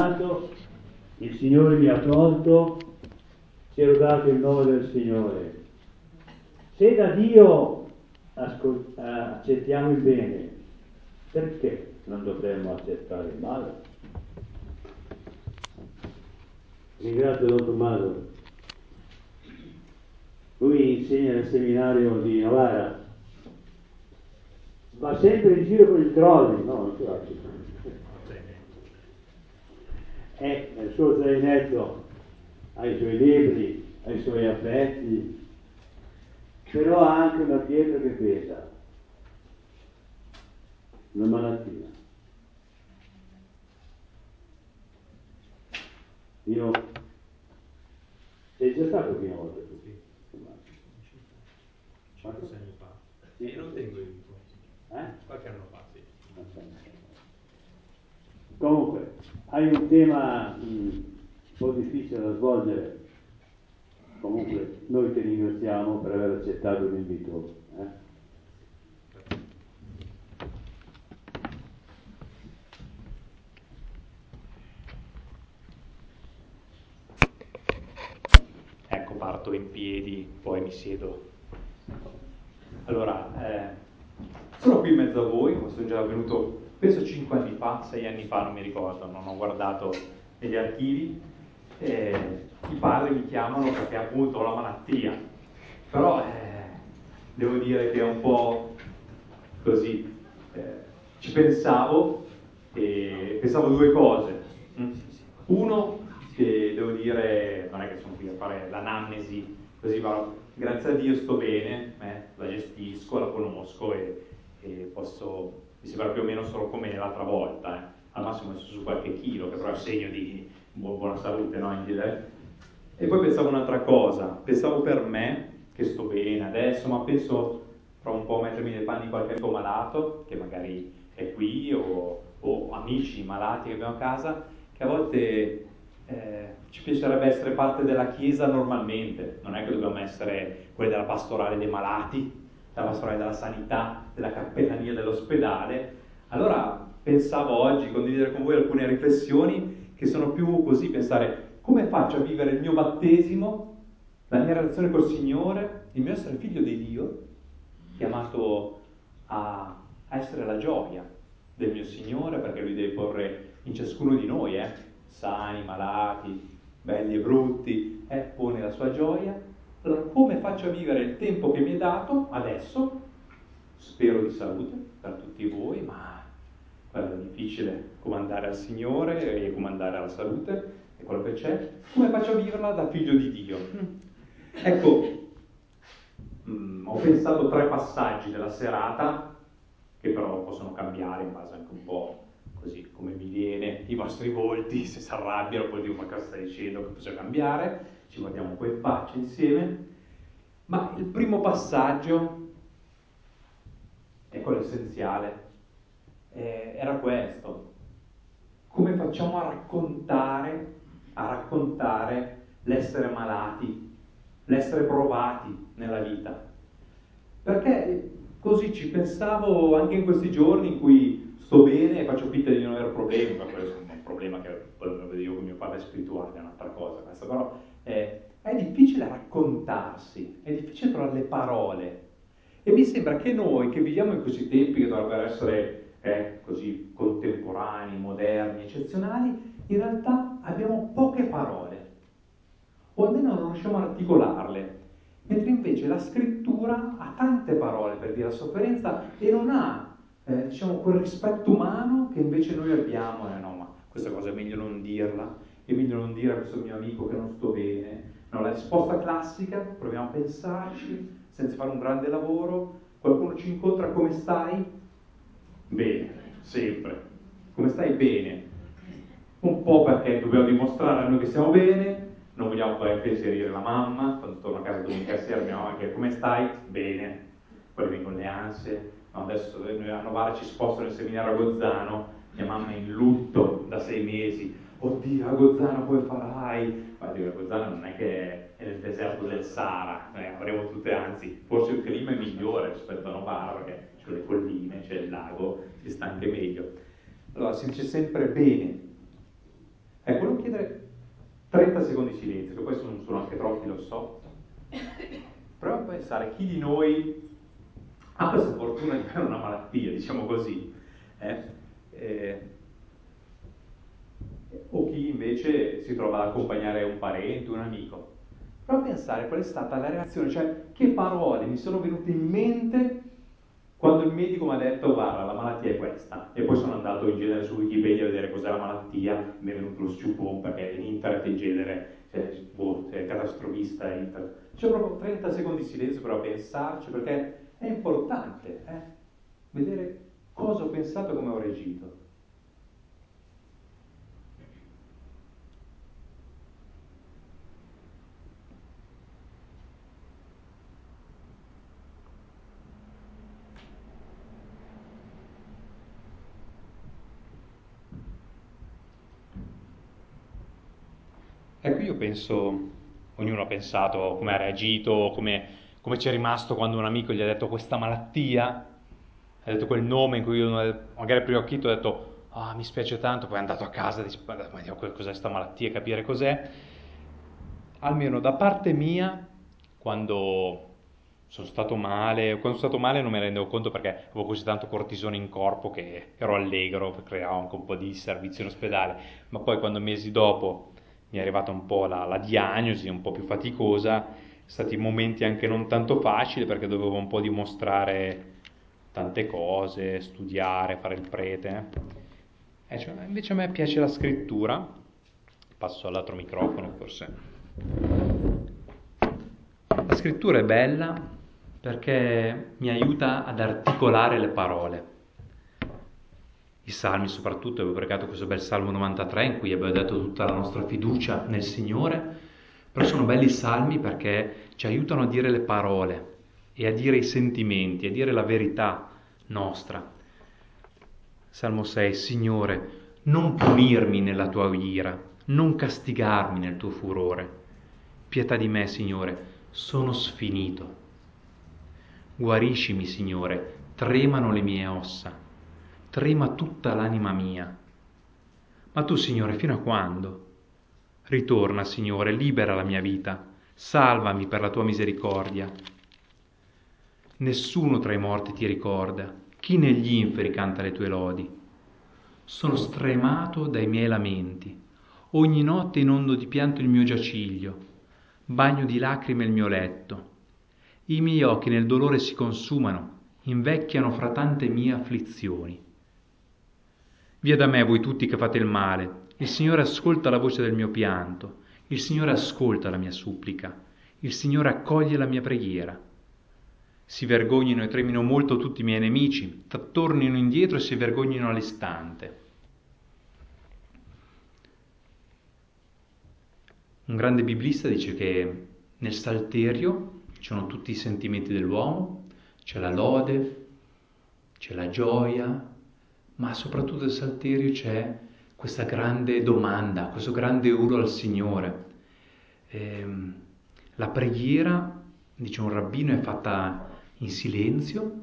dato, il Signore mi ha tolto, sia lodato il nome del Signore. Se da Dio accettiamo il bene, perché non dovremmo accettare il male? Ringrazio Don Tommaso. Lui insegna nel seminario di Novara. Va sempre in giro con il trolley, no, non ce l'ha più. Nel suo zainetto ha i suoi libri, ha i suoi affetti, però ha anche una pietra che pesa, una malattia. Io sei già stato qui una volta tu? Sì. 5-6 anni fa. Sì. E non tengo il libro. Qualche anno fa, sì. Comunque, hai un tema un po' difficile da svolgere. Comunque, noi ti ringraziamo per aver accettato l'invito. Ecco, parto in piedi, poi mi siedo. Allora, sono qui in mezzo a voi, come sono già venuto, penso 5 anni fa, 6 anni fa, non mi ricordo, non ho guardato negli archivi. I padri mi chiamano perché appunto ho la malattia, però devo dire che è un po' così. Ci pensavo e pensavo due cose. Uno, che devo dire, non è che sono qui a fare l'anamnesi, così, ma grazie a Dio sto bene, la gestisco, la conosco e posso, mi sembra più o meno solo come l'altra volta, al massimo ho messo su qualche chilo, che però è segno di buona salute, no? In dire. E poi pensavo un'altra cosa, pensavo per me, che sto bene adesso, ma penso fra un po' mettermi nei panni di qualche amico malato, che magari è qui, o amici malati che abbiamo a casa, che a volte ci piacerebbe essere parte della Chiesa normalmente, non è che dobbiamo essere quelli della pastorale dei malati, della pastorale della sanità, della cappellania dell'ospedale. Allora pensavo oggi condividere con voi alcune riflessioni che sono più così, pensare come faccio a vivere il mio battesimo, la mia relazione col Signore, il mio essere figlio di Dio, chiamato a essere la gioia del mio Signore, perché Lui deve porre in ciascuno di noi, sani, malati, belli e brutti, pone la sua gioia. Allora, come faccio a vivere il tempo che mi è dato adesso? Spero di salute per tutti voi, ma è difficile comandare al Signore e comandare alla salute, è quello che c'è. Come faccio a viverla da figlio di Dio? Ecco, ho pensato 3 passaggi della serata, che però possono cambiare in base anche un po' così come mi viene, i vostri volti, se si arrabbiano, poi dico ma cosa stai dicendo, che possiamo cambiare, ci guardiamo un po' in faccia insieme. Ma il primo passaggio è quello essenziale, era questo: come facciamo a raccontare l'essere malati, l'essere provati nella vita? Perché così ci pensavo anche in questi giorni in cui sto bene e faccio finta di non avere problemi, ma quello è un problema che poi lo vedo io con mio padre spirituale, è un'altra cosa questa, però è difficile raccontarsi, è difficile trovare le parole. E mi sembra che noi che viviamo in questi tempi che dovrebbero essere così contemporanei, moderni, eccezionali, in realtà abbiamo poche parole, o almeno non riusciamo a articolarle, mentre invece la scrittura ha tante parole per dire la sofferenza e non ha, diciamo, quel rispetto umano che invece noi abbiamo. No, ma questa cosa è meglio non dirla, è meglio non dire a questo mio amico che non sto bene. No, la risposta classica, proviamo a pensarci, senza fare un grande lavoro, qualcuno ci incontra, come stai? Bene, sempre. Come stai? Bene. Un po' perché dobbiamo dimostrare a noi che stiamo bene, non vogliamo fare impensierire la mamma, quando torno a casa domenica sera mia mamma che come stai? Bene. Poi vengono le ansie. No, adesso noi a Novara ci spostano nel seminario a Gozzano, mia mamma è in lutto da 6 mesi. Oddio, a Gozzano come farai? Ma dico, a Gozzano non è che è nel deserto del Sahara, avremo tutte, anzi, forse il clima è migliore rispetto a Novara, perché c'è le colline, c'è il lago, si sta anche meglio. Allora si dice sempre bene. 30 secondi di silenzio, che poi sono anche troppi, lo so. Proviamo a pensare chi di noi ha questa fortuna di avere una malattia, diciamo così, o chi invece si trova ad accompagnare un parente, un amico. Prova a pensare qual è stata la reazione, cioè che parole mi sono venute in mente quando il medico mi ha detto guarda, la malattia è questa, e poi sono andato in genere su Wikipedia a vedere cos'è la malattia, mi è venuto lo sciupone perché in internet in genere c'è catastrofista internet. C'è proprio 30 secondi di silenzio per pensarci, perché è importante vedere cosa ho pensato e come ho reagito. Ecco, io penso, ognuno ha pensato come ha reagito, come ci è rimasto quando un amico gli ha detto questa malattia, ha detto quel nome in cui io magari prima ho chiesto, ho detto mi spiace tanto, poi è andato a casa e dice ma Dio, cos'è questa malattia, capire cos'è. Almeno da parte mia, quando sono stato male non me ne rendevo conto perché avevo così tanto cortisone in corpo che ero allegro, creavo anche un po' di servizio in ospedale, ma poi quando mesi dopo mi è arrivata un po' la diagnosi, un po' più faticosa, stati momenti anche non tanto facili perché dovevo un po' dimostrare tante cose, studiare, fare il prete. Cioè, invece a me piace la scrittura, passo all'altro microfono forse. La scrittura è bella perché mi aiuta ad articolare le parole. I salmi soprattutto, avevo pregato questo bel Salmo 93 in cui abbiamo dato tutta la nostra fiducia nel Signore, però sono belli i salmi perché ci aiutano a dire le parole e a dire i sentimenti, a dire la verità nostra. Salmo 6, Signore, non punirmi nella tua ira, non castigarmi nel tuo furore. Pietà di me, Signore, sono sfinito. Guariscimi, Signore, tremano le mie ossa. Trema tutta l'anima mia. Ma tu, Signore, fino a quando? Ritorna, Signore, libera la mia vita, salvami per la tua misericordia. Nessuno tra i morti ti ricorda, chi negli inferi canta le tue lodi. Sono stremato dai miei lamenti, ogni notte inondo di pianto il mio giaciglio, bagno di lacrime il mio letto. I miei occhi nel dolore si consumano, invecchiano fra tante mie afflizioni. Via da me voi tutti che fate il male, il Signore ascolta la voce del mio pianto, il Signore ascolta la mia supplica, il Signore accoglie la mia preghiera. Si vergognino e tremino molto tutti i miei nemici, tornino indietro e si vergognino all'istante. Un grande biblista dice che nel Salterio ci sono tutti i sentimenti dell'uomo, c'è la lode, c'è la gioia, ma soprattutto nel Salterio c'è questa grande domanda, questo grande urlo al Signore. La preghiera, dice un rabbino, è fatta in silenzio,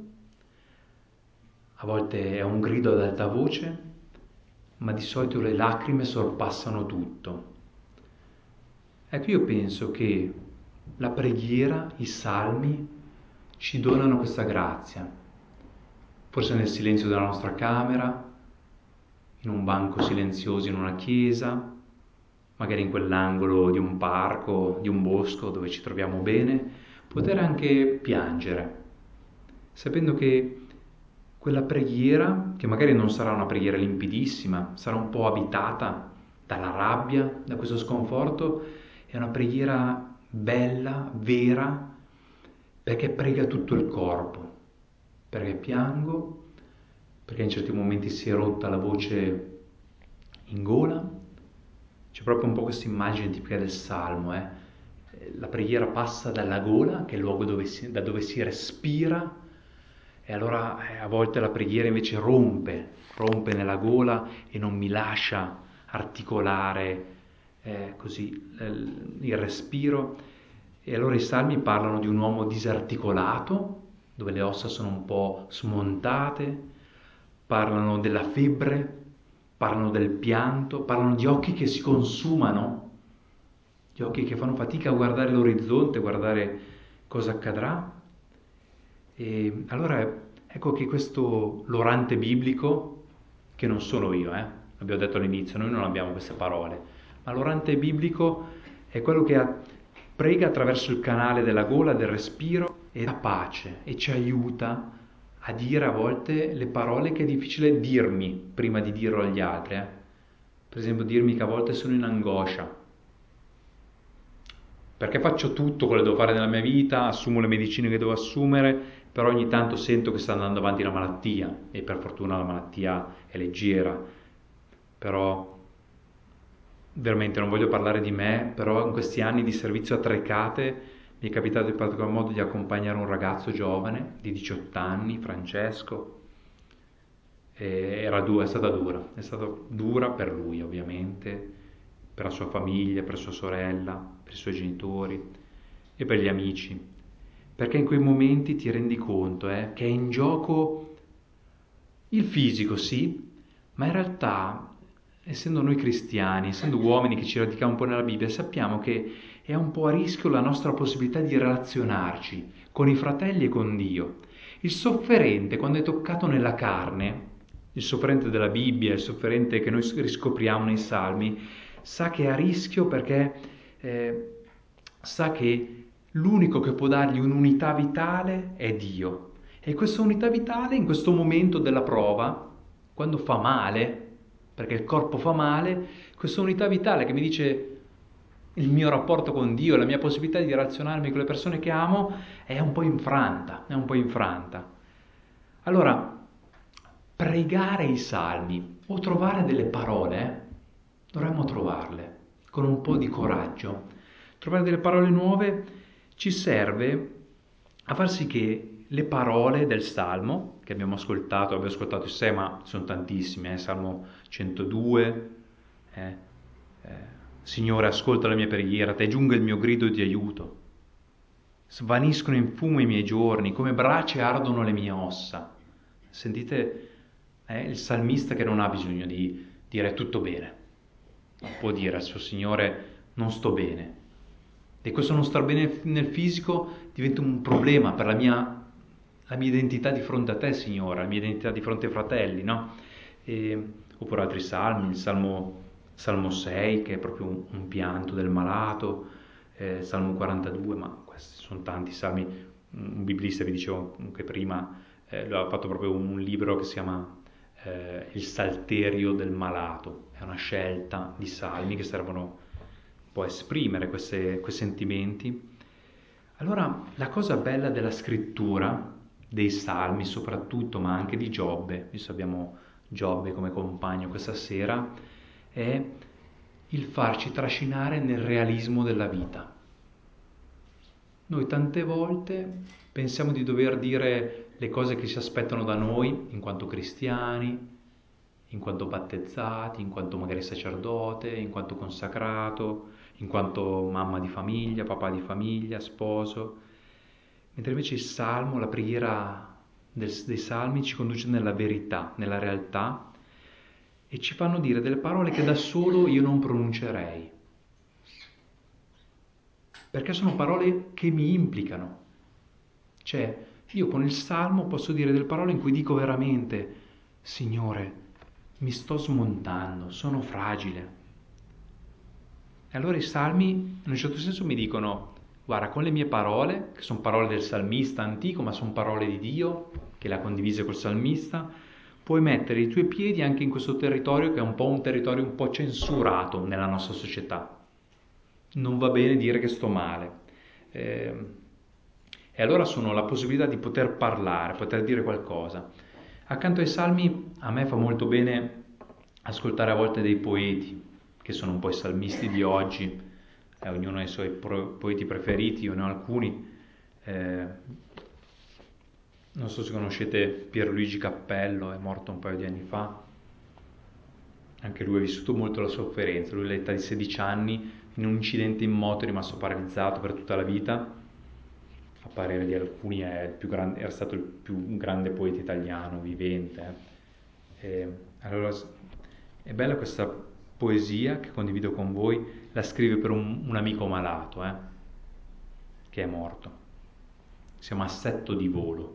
a volte è un grido ad alta voce, ma di solito le lacrime sorpassano tutto. Ecco, io penso che la preghiera, i salmi, ci donano questa grazia. Forse nel silenzio della nostra camera, in un banco silenzioso in una chiesa, magari in quell'angolo di un parco, di un bosco dove ci troviamo bene, poter anche piangere, sapendo che quella preghiera, che magari non sarà una preghiera limpidissima, sarà un po' abitata dalla rabbia, da questo sconforto, è una preghiera bella, vera, perché prega tutto il corpo, perché piango, perché in certi momenti si è rotta la voce in gola. C'è proprio un po' questa immagine tipica del Salmo, La preghiera passa dalla gola, che è il luogo da dove si respira, e allora a volte la preghiera invece rompe nella gola e non mi lascia articolare così il respiro. E allora i salmi parlano di un uomo disarticolato, dove le ossa sono un po' smontate, parlano della febbre, parlano del pianto, parlano di occhi che si consumano, gli occhi che fanno fatica a guardare l'orizzonte, a guardare cosa accadrà. E allora ecco che questo l'orante biblico, che non sono io, abbiamo detto all'inizio, noi non abbiamo queste parole, ma l'orante biblico è quello che prega attraverso il canale della gola, del respiro, e dà pace e ci aiuta a dire a volte le parole che è difficile dirmi prima di dirlo agli altri. Per esempio dirmi che a volte sono in angoscia, perché faccio tutto quello che devo fare nella mia vita, assumo le medicine che devo assumere, però ogni tanto sento che sta andando avanti la malattia, e per fortuna la malattia è leggera. Però veramente non voglio parlare di me, però in questi anni di servizio a Trecate mi è capitato in particolar modo di accompagnare un ragazzo giovane di 18 anni, Francesco, e è stata dura per lui ovviamente, per la sua famiglia, per sua sorella, per i suoi genitori e per gli amici, perché in quei momenti ti rendi conto che è in gioco il fisico, sì, ma in realtà, essendo noi cristiani, essendo uomini che ci radichiamo un po' nella Bibbia, sappiamo che è un po' a rischio la nostra possibilità di relazionarci con i fratelli e con Dio. Il sofferente, quando è toccato nella carne, il sofferente della Bibbia, il sofferente che noi riscopriamo nei Salmi, sa che è a rischio perché sa che l'unico che può dargli un'unità vitale è Dio. E questa unità vitale, in questo momento della prova, quando fa male, perché il corpo fa male, questa unità vitale che mi dice il mio rapporto con Dio, la mia possibilità di relazionarmi con le persone che amo, è un po' infranta, Allora, pregare i salmi o trovare delle parole, dovremmo trovarle con un po' di coraggio. Trovare delle parole nuove ci serve a far sì che le parole del Salmo, che abbiamo ascoltato in sé, ma sono tantissime, Salmo 102, Signore, ascolta la mia preghiera, te giunga il mio grido di aiuto. Svaniscono in fumo i miei giorni, come brace ardono le mie ossa. Sentite il salmista che non ha bisogno di dire tutto bene. Può dire al suo Signore, non sto bene. E questo non star bene nel fisico diventa un problema per la mia identità di fronte a te, Signore, la mia identità di fronte ai fratelli, no? Oppure altri salmi, il Salmo 6, che è proprio un pianto del malato, Salmo 42, ma questi sono tanti salmi. Un biblista, vi dicevo che prima, lui ha fatto proprio un libro che si chiama Il Salterio del Malato. È una scelta di salmi che servono un po' a esprimere quei sentimenti. Allora, la cosa bella della scrittura, dei salmi soprattutto, ma anche di Giobbe, visto abbiamo Giobbe come compagno questa sera, è il farci trascinare nel realismo della vita. Noi tante volte pensiamo di dover dire le cose che si aspettano da noi in quanto cristiani, in quanto battezzati, in quanto magari sacerdote, in quanto consacrato, in quanto mamma di famiglia, papà di famiglia, sposo, mentre invece il Salmo, la preghiera dei Salmi ci conduce nella verità, nella realtà, e ci fanno dire delle parole che da solo io non pronuncerei, perché sono parole che mi implicano. Cioè, io con il Salmo posso dire delle parole in cui dico veramente, Signore, mi sto smontando, sono fragile. E allora i Salmi, in un certo senso, mi dicono, guarda, con le mie parole, che sono parole del salmista antico, ma sono parole di Dio, che l'ha condivise col salmista, puoi mettere i tuoi piedi anche in questo territorio che è un po' un territorio un po' censurato nella nostra società. Non va bene dire che sto male. E allora sono la possibilità di poter parlare, poter dire qualcosa. Accanto ai salmi a me fa molto bene ascoltare a volte dei poeti, che sono un po' i salmisti di oggi, ognuno ha i suoi poeti preferiti, io ne ho alcuni. Non so se conoscete Pierluigi Cappello, è morto un paio di anni fa. Anche lui ha vissuto molto la sofferenza. Lui all'età di 16 anni, in un incidente in moto, è rimasto paralizzato per tutta la vita. A parere di alcuni era stato il più grande poeta italiano vivente. Allora è bella questa poesia che condivido con voi la scrive per un amico malato, che è morto. Si chiama Assetto di volo.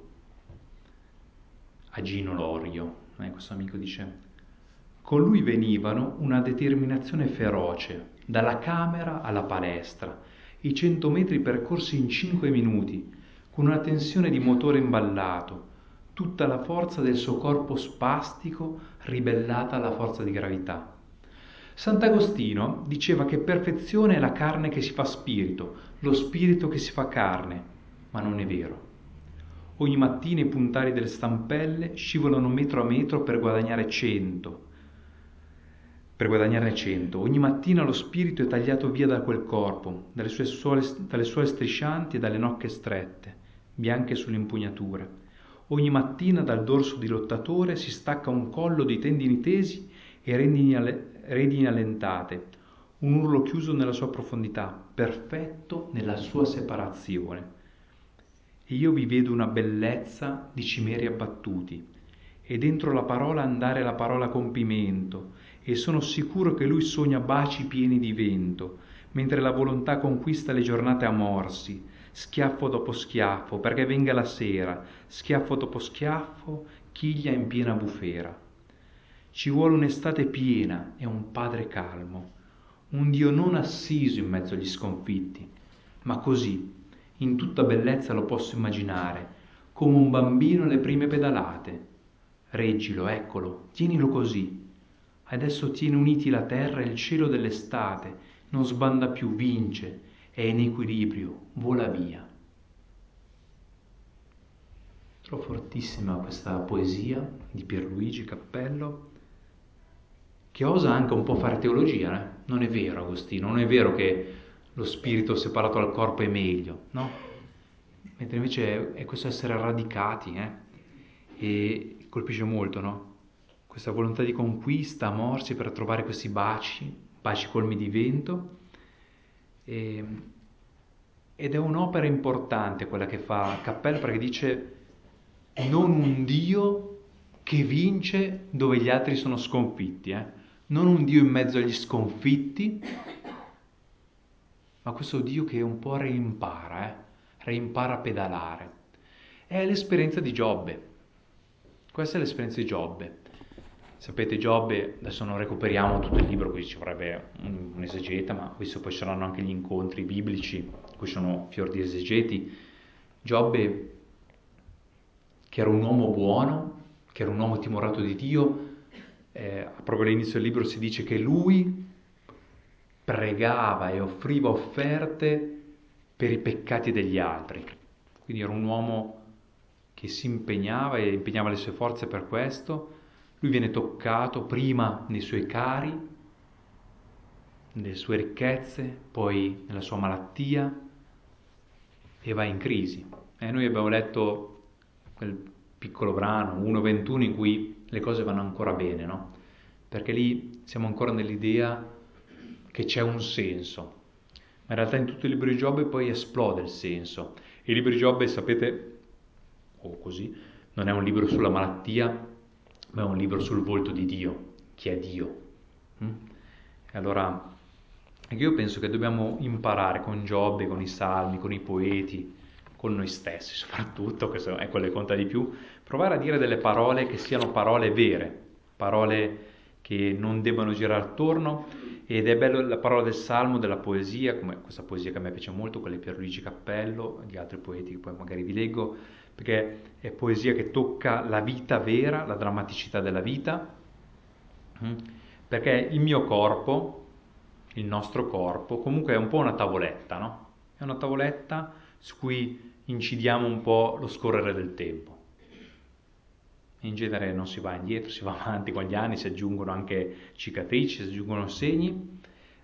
Agino Lorio, questo amico dice: con lui venivano una determinazione feroce, dalla camera alla palestra, i 100 metri percorsi in 5 minuti, con una tensione di motore imballato, tutta la forza del suo corpo spastico ribellata alla forza di gravità. Sant'Agostino diceva che perfezione è la carne che si fa spirito, lo spirito che si fa carne, ma non è vero. Ogni mattina i puntali delle stampelle scivolano metro a metro per guadagnarne 100. Ogni mattina lo spirito è tagliato via da quel corpo, dalle sue suole striscianti e dalle nocche strette, bianche sulle impugnature. Ogni mattina dal dorso di lottatore si stacca un collo di tendini tesi e redini allentate, un urlo chiuso nella sua profondità, perfetto nella sua separazione. E io vi vedo una bellezza di cimeri abbattuti, e dentro la parola andare la parola compimento, e sono sicuro che lui sogna baci pieni di vento, mentre la volontà conquista le giornate a morsi, schiaffo dopo schiaffo, perché venga la sera, schiaffo dopo schiaffo, chiglia in piena bufera. Ci vuole un'estate piena e un padre calmo, un Dio non assiso in mezzo agli sconfitti, ma così, in tutta bellezza lo posso immaginare, come un bambino alle prime pedalate. Reggilo, eccolo, tienilo così. Adesso tiene uniti la terra e il cielo dell'estate, non sbanda più, vince, è in equilibrio, vola via. Trovo fortissima questa poesia di Pierluigi Cappello, che osa anche un po' fare teologia, Non è vero, Agostino, non è vero che lo spirito separato dal corpo è meglio, no? Mentre invece è questo essere radicati, e colpisce molto, no? Questa volontà di conquista, morsi per trovare questi baci colmi di vento, ed è un'opera importante quella che fa Cappello, perché dice: non un Dio che vince dove gli altri sono sconfitti, non un Dio in mezzo agli sconfitti, ma questo Dio che un po' reimpara a pedalare. È l'esperienza di Giobbe. Questa è l'esperienza di Giobbe. Sapete, Giobbe, adesso non recuperiamo tutto il libro, qui ci vorrebbe un esegeta, ma visto poi saranno anche gli incontri biblici, qui sono fior di esegeti. Giobbe, che era un uomo buono, che era un uomo timorato di Dio, proprio all'inizio del libro si dice che lui pregava e offriva offerte per i peccati degli altri. Quindi era un uomo che si impegnava e impegnava le sue forze per questo. Lui viene toccato prima nei suoi cari, nelle sue ricchezze, poi nella sua malattia, e va in crisi. Noi abbiamo letto quel piccolo brano, 1:21, in cui le cose vanno ancora bene, no? Perché lì siamo ancora nell'idea che c'è un senso. Ma in realtà in tutto il libro di Giobbe poi esplode il senso. Il libro di Giobbe, sapete, così, non è un libro sulla malattia, ma è un libro sul volto di Dio, chi è Dio. E allora io penso che dobbiamo imparare con Giobbe, con i salmi, con i poeti, con noi stessi soprattutto, questo è quello che conta di più, provare a dire delle parole che siano parole vere, parole che non debbano girare attorno. Ed è bello la parola del salmo, della poesia, come questa poesia che a me piace molto, quella di Pierluigi Cappello, di altri poeti che poi magari vi leggo, perché è poesia che tocca la vita vera, la drammaticità della vita, perché il mio corpo, il nostro corpo, comunque è un po' una tavoletta, no? È una tavoletta su cui incidiamo un po' lo scorrere del tempo. In genere non si va indietro, si va avanti con gli anni, si aggiungono anche cicatrici, si aggiungono segni.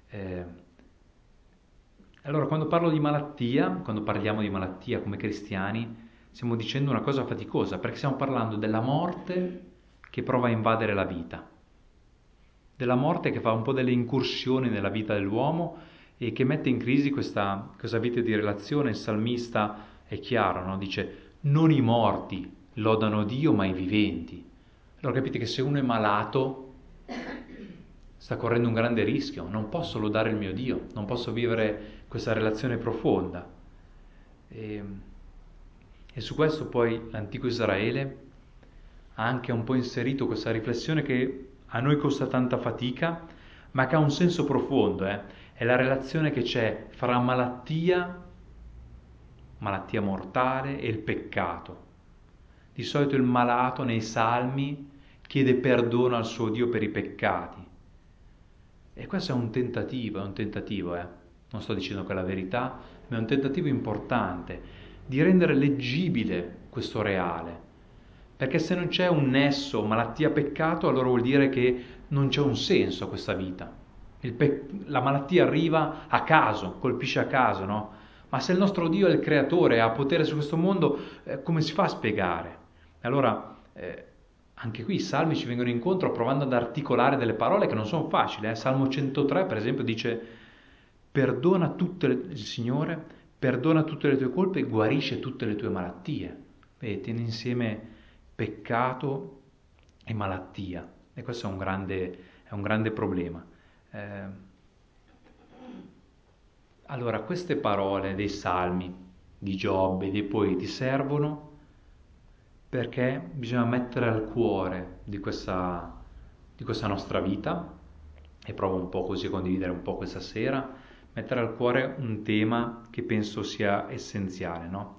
Allora, quando parliamo di malattia come cristiani, stiamo dicendo una cosa faticosa, perché stiamo parlando della morte che prova a invadere la vita, della morte che fa un po' delle incursioni nella vita dell'uomo e che mette in crisi questa vita di relazione. Il salmista è chiaro, no? Dice: non i morti lodano Dio, ma i viventi. Allora capite che se uno è malato sta correndo un grande rischio, non posso lodare il mio Dio, non posso vivere questa relazione profonda. E su questo poi l'antico Israele ha anche un po' inserito questa riflessione che a noi costa tanta fatica, ma che ha un senso profondo, È la relazione che c'è fra malattia mortale e il peccato. Di solito il malato nei Salmi chiede perdono al suo Dio per i peccati. E questo è un tentativo, Non sto dicendo che è la verità, ma è un tentativo importante di rendere leggibile questo reale. Perché se non c'è un nesso malattia-peccato, allora vuol dire che non c'è un senso a questa vita. La malattia arriva a caso, colpisce a caso, no? Ma se il nostro Dio è il creatore, ha potere su questo mondo, come si fa a spiegare? Allora, anche qui i salmi ci vengono incontro provando ad articolare delle parole che non sono facili. Salmo 103, per esempio, dice: il Signore perdona tutte le tue colpe e guarisce tutte le tue malattie. E tiene insieme peccato e malattia. E questo è un grande problema. Allora, queste parole dei salmi, di Giobbe, dei poeti servono perché bisogna mettere al cuore di questa nostra vita, e provo un po' così a condividere un po' questa sera, mettere al cuore un tema che penso sia essenziale, no?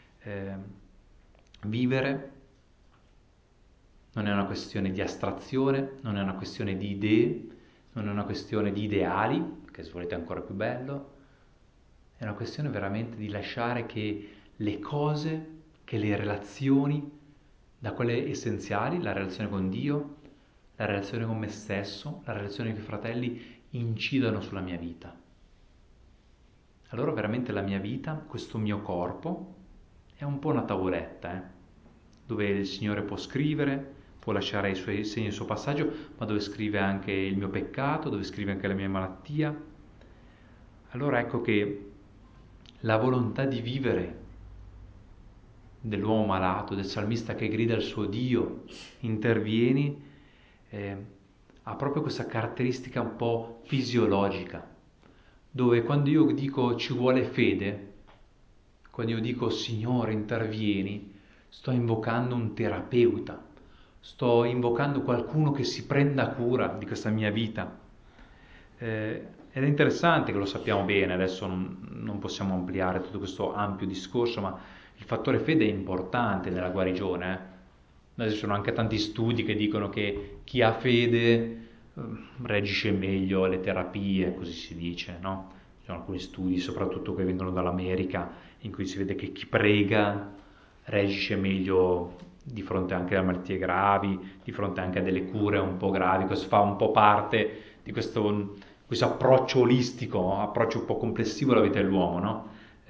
Vivere non è una questione di astrazione, non è una questione di idee, non è una questione di ideali, che se volete è ancora più bello, è una questione veramente di lasciare che le cose, che le relazioni, da quelle essenziali, la relazione con Dio, la relazione con me stesso, la relazione con i fratelli, incidano sulla mia vita. Allora veramente la mia vita, questo mio corpo, è un po' una tavoletta, dove il Signore può scrivere, può lasciare i suoi segni, il suo passaggio, ma dove scrive anche il mio peccato, dove scrive anche la mia malattia. Allora ecco che la volontà di vivere dell'uomo malato, del salmista che grida al suo Dio, intervieni, ha proprio questa caratteristica un po' fisiologica, dove quando io dico ci vuole fede, quando io dico Signore intervieni, sto invocando un terapeuta, sto invocando qualcuno che si prenda cura di questa mia vita. Ed è interessante che lo sappiamo bene, adesso non possiamo ampliare tutto questo ampio discorso, ma il fattore fede è importante nella guarigione. Adesso ci sono anche tanti studi che dicono che chi ha fede reagisce meglio alle terapie, così si dice, no? Ci sono alcuni studi, soprattutto che vengono dall'America, in cui si vede che chi prega reagisce meglio di fronte anche a malattie gravi, di fronte anche a delle cure un po' gravi. Questo fa un po' parte di questo approccio olistico, approccio un po' complessivo alla vita dell'uomo, no?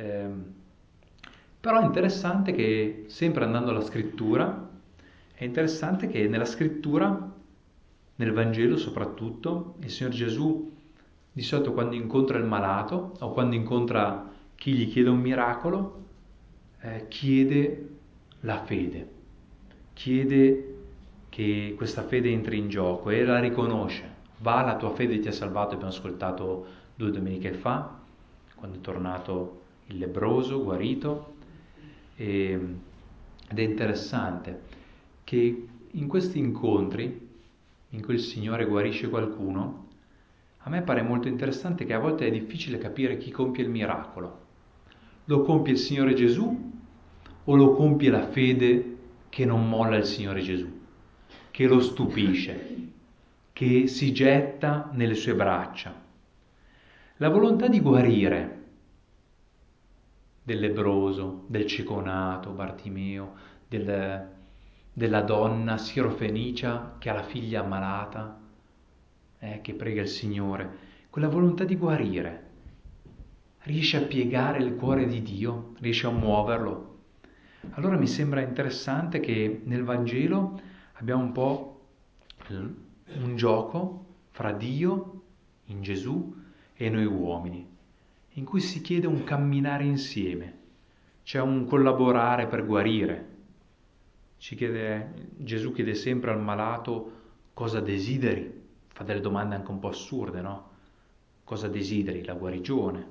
Però è interessante che, sempre andando alla scrittura, è interessante che nella scrittura, nel Vangelo soprattutto, il Signor Gesù di solito quando incontra il malato o quando incontra chi gli chiede un miracolo, chiede la fede, chiede che questa fede entri in gioco e la riconosce. Va, la tua fede ti ha salvato, abbiamo ascoltato 2 domeniche fa, quando è tornato il lebbroso, guarito. Ed è interessante che in questi incontri, in cui il Signore guarisce qualcuno, a me pare molto interessante che a volte è difficile capire chi compie il miracolo. Lo compie il Signore Gesù o lo compie la fede che non molla il Signore Gesù, che lo stupisce, che si getta nelle sue braccia? La volontà di guarire del lebbroso, del cieco nato, Bartimeo, della donna sirofenicia che ha la figlia ammalata, che prega il Signore, quella volontà di guarire riesce a piegare il cuore di Dio, riesce a muoverlo. Allora mi sembra interessante che nel Vangelo abbiamo un po' un gioco fra Dio in Gesù e noi uomini, in cui si chiede un camminare insieme, c'è un collaborare per guarire. Gesù chiede sempre al malato cosa desideri, fa delle domande anche un po' assurde, no? Cosa desideri? La guarigione?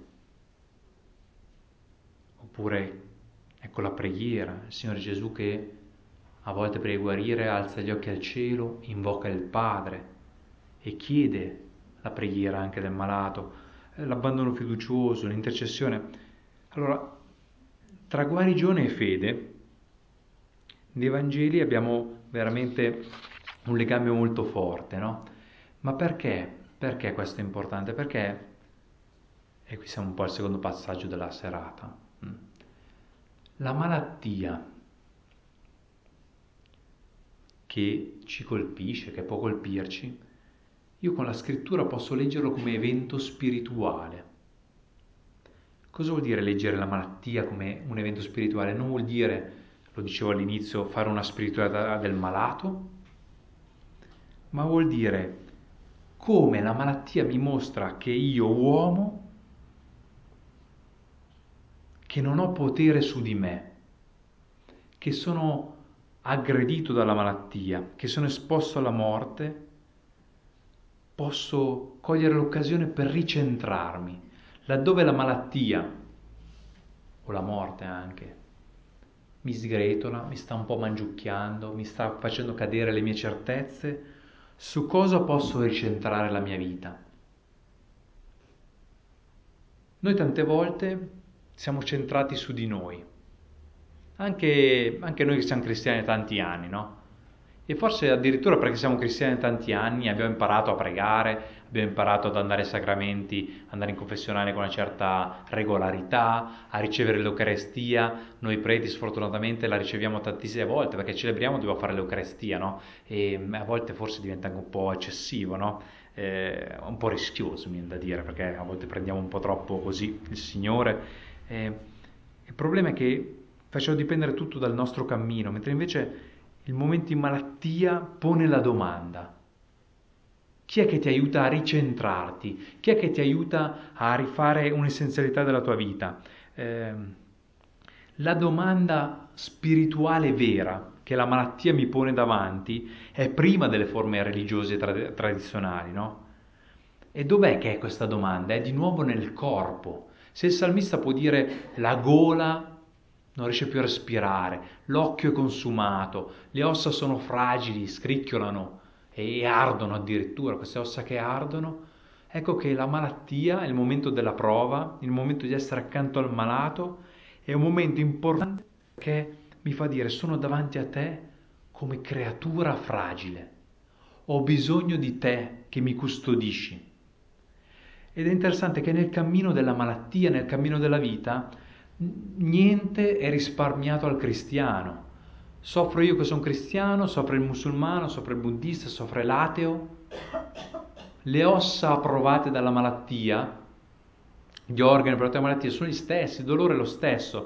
Oppure, ecco la preghiera, il Signore Gesù che a volte per guarire alza gli occhi al cielo, invoca il Padre e chiede la preghiera anche del malato, l'abbandono fiducioso, l'intercessione. Allora, tra guarigione e fede, nei Vangeli abbiamo veramente un legame molto forte, no? Ma perché? Perché questo è importante? Perché, e qui siamo un po' al secondo passaggio della serata, la malattia che ci colpisce, che può colpirci, io con la scrittura posso leggerlo come evento spirituale. Cosa vuol dire leggere la malattia come un evento spirituale? Non vuol dire, lo dicevo all'inizio, fare una spiritualità del malato, ma vuol dire come la malattia mi mostra che io, uomo, che non ho potere su di me, che sono aggredito dalla malattia, che sono esposto alla morte, posso cogliere l'occasione per ricentrarmi. Laddove la malattia, o la morte anche, mi sgretola, mi sta un po' mangiucchiando, mi sta facendo cadere le mie certezze, su cosa posso ricentrare la mia vita? Noi tante volte siamo centrati su di noi, anche noi che siamo cristiani da tanti anni, no? E forse addirittura perché siamo cristiani da tanti anni abbiamo imparato a pregare, abbiamo imparato ad andare ai sacramenti, andare in confessionale con una certa regolarità, a ricevere l'Eucarestia. Noi preti sfortunatamente la riceviamo tantissime volte perché celebriamo, dobbiamo fare l'Eucarestia, no? E a volte forse diventa anche un po' eccessivo, no? Un po' rischioso, mi viene da dire, perché a volte prendiamo un po' troppo così il Signore. Il problema è che facciamo dipendere tutto dal nostro cammino, mentre invece il momento in malattia pone la domanda: chi è che ti aiuta a ricentrarti? Chi è che ti aiuta a rifare un'essenzialità della tua vita? La domanda spirituale vera che la malattia mi pone davanti è prima delle forme religiose tradizionali, no? E dov'è che è questa domanda? È di nuovo nel corpo. Se il salmista può dire la gola non riesce più a respirare, l'occhio è consumato, le ossa sono fragili, scricchiolano e ardono addirittura, queste ossa che ardono, ecco che la malattia, il momento della prova, il momento di essere accanto al malato, è un momento importante che mi fa dire: sono davanti a te come creatura fragile, ho bisogno di te che mi custodisci. Ed è interessante che nel cammino della malattia, nel cammino della vita, niente è risparmiato al cristiano. Soffro io che sono cristiano, soffre il musulmano, soffre il buddista, soffre l'ateo. Le ossa provate dalla malattia, gli organi provati dalla malattia sono gli stessi, il dolore è lo stesso.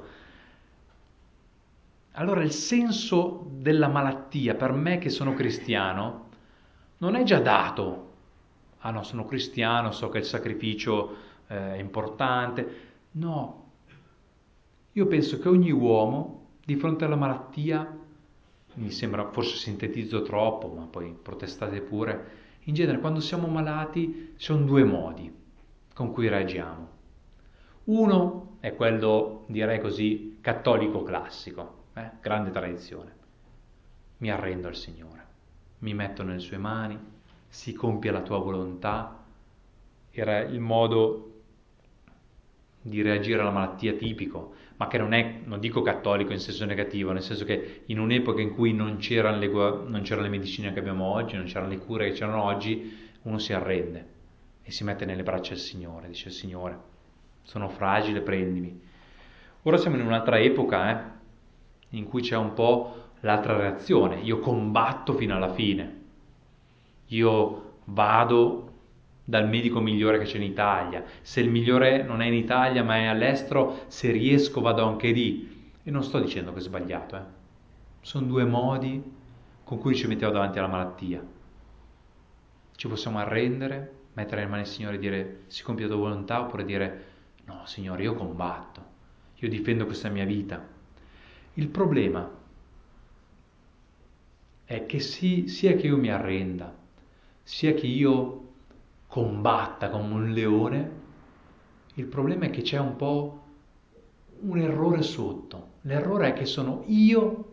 Allora il senso della malattia per me che sono cristiano non è già dato. Ah no, sono cristiano, so che il sacrificio è importante. No, io penso che ogni uomo di fronte alla malattia, mi sembra, forse sintetizzo troppo, ma poi protestate pure, in genere quando siamo malati ci sono due modi con cui reagiamo. Uno è quello, direi così, cattolico classico, grande tradizione. Mi arrendo al Signore, mi metto nelle sue mani, si compie la tua volontà. Era il modo di reagire alla malattia tipico, ma che non dico cattolico in senso negativo, nel senso che in un'epoca in cui non c'erano le medicine che abbiamo oggi, non c'erano le cure che c'erano oggi, uno si arrende e si mette nelle braccia del Signore, dice: Signore, sono fragile, prendimi. Ora siamo in un'altra epoca, in cui c'è un po' l'altra reazione: io combatto fino alla fine, io vado dal medico migliore che c'è in Italia, se il migliore non è in Italia ma è all'estero, se riesco vado anche lì. E non sto dicendo che è sbagliato, sono due modi con cui ci mettiamo davanti alla malattia. Ci possiamo arrendere, mettere le mani al Signore e dire: si compie la tua volontà, oppure dire: no Signore, io combatto, io difendo questa mia vita. Il problema è che sia che io mi arrenda, sia che io combatta come un leone, il problema è che c'è un po' un errore sotto. L'errore è che sono io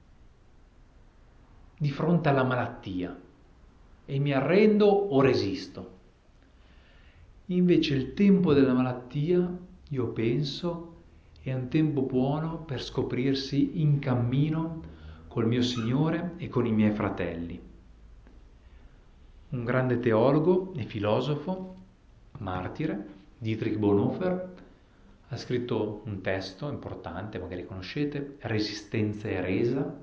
di fronte alla malattia e mi arrendo o resisto. Invece il tempo della malattia, io penso, è un tempo buono per scoprirsi in cammino col mio Signore e con i miei fratelli. Un grande teologo e filosofo, martire, Dietrich Bonhoeffer, ha scritto un testo importante, magari conoscete, Resistenza e resa.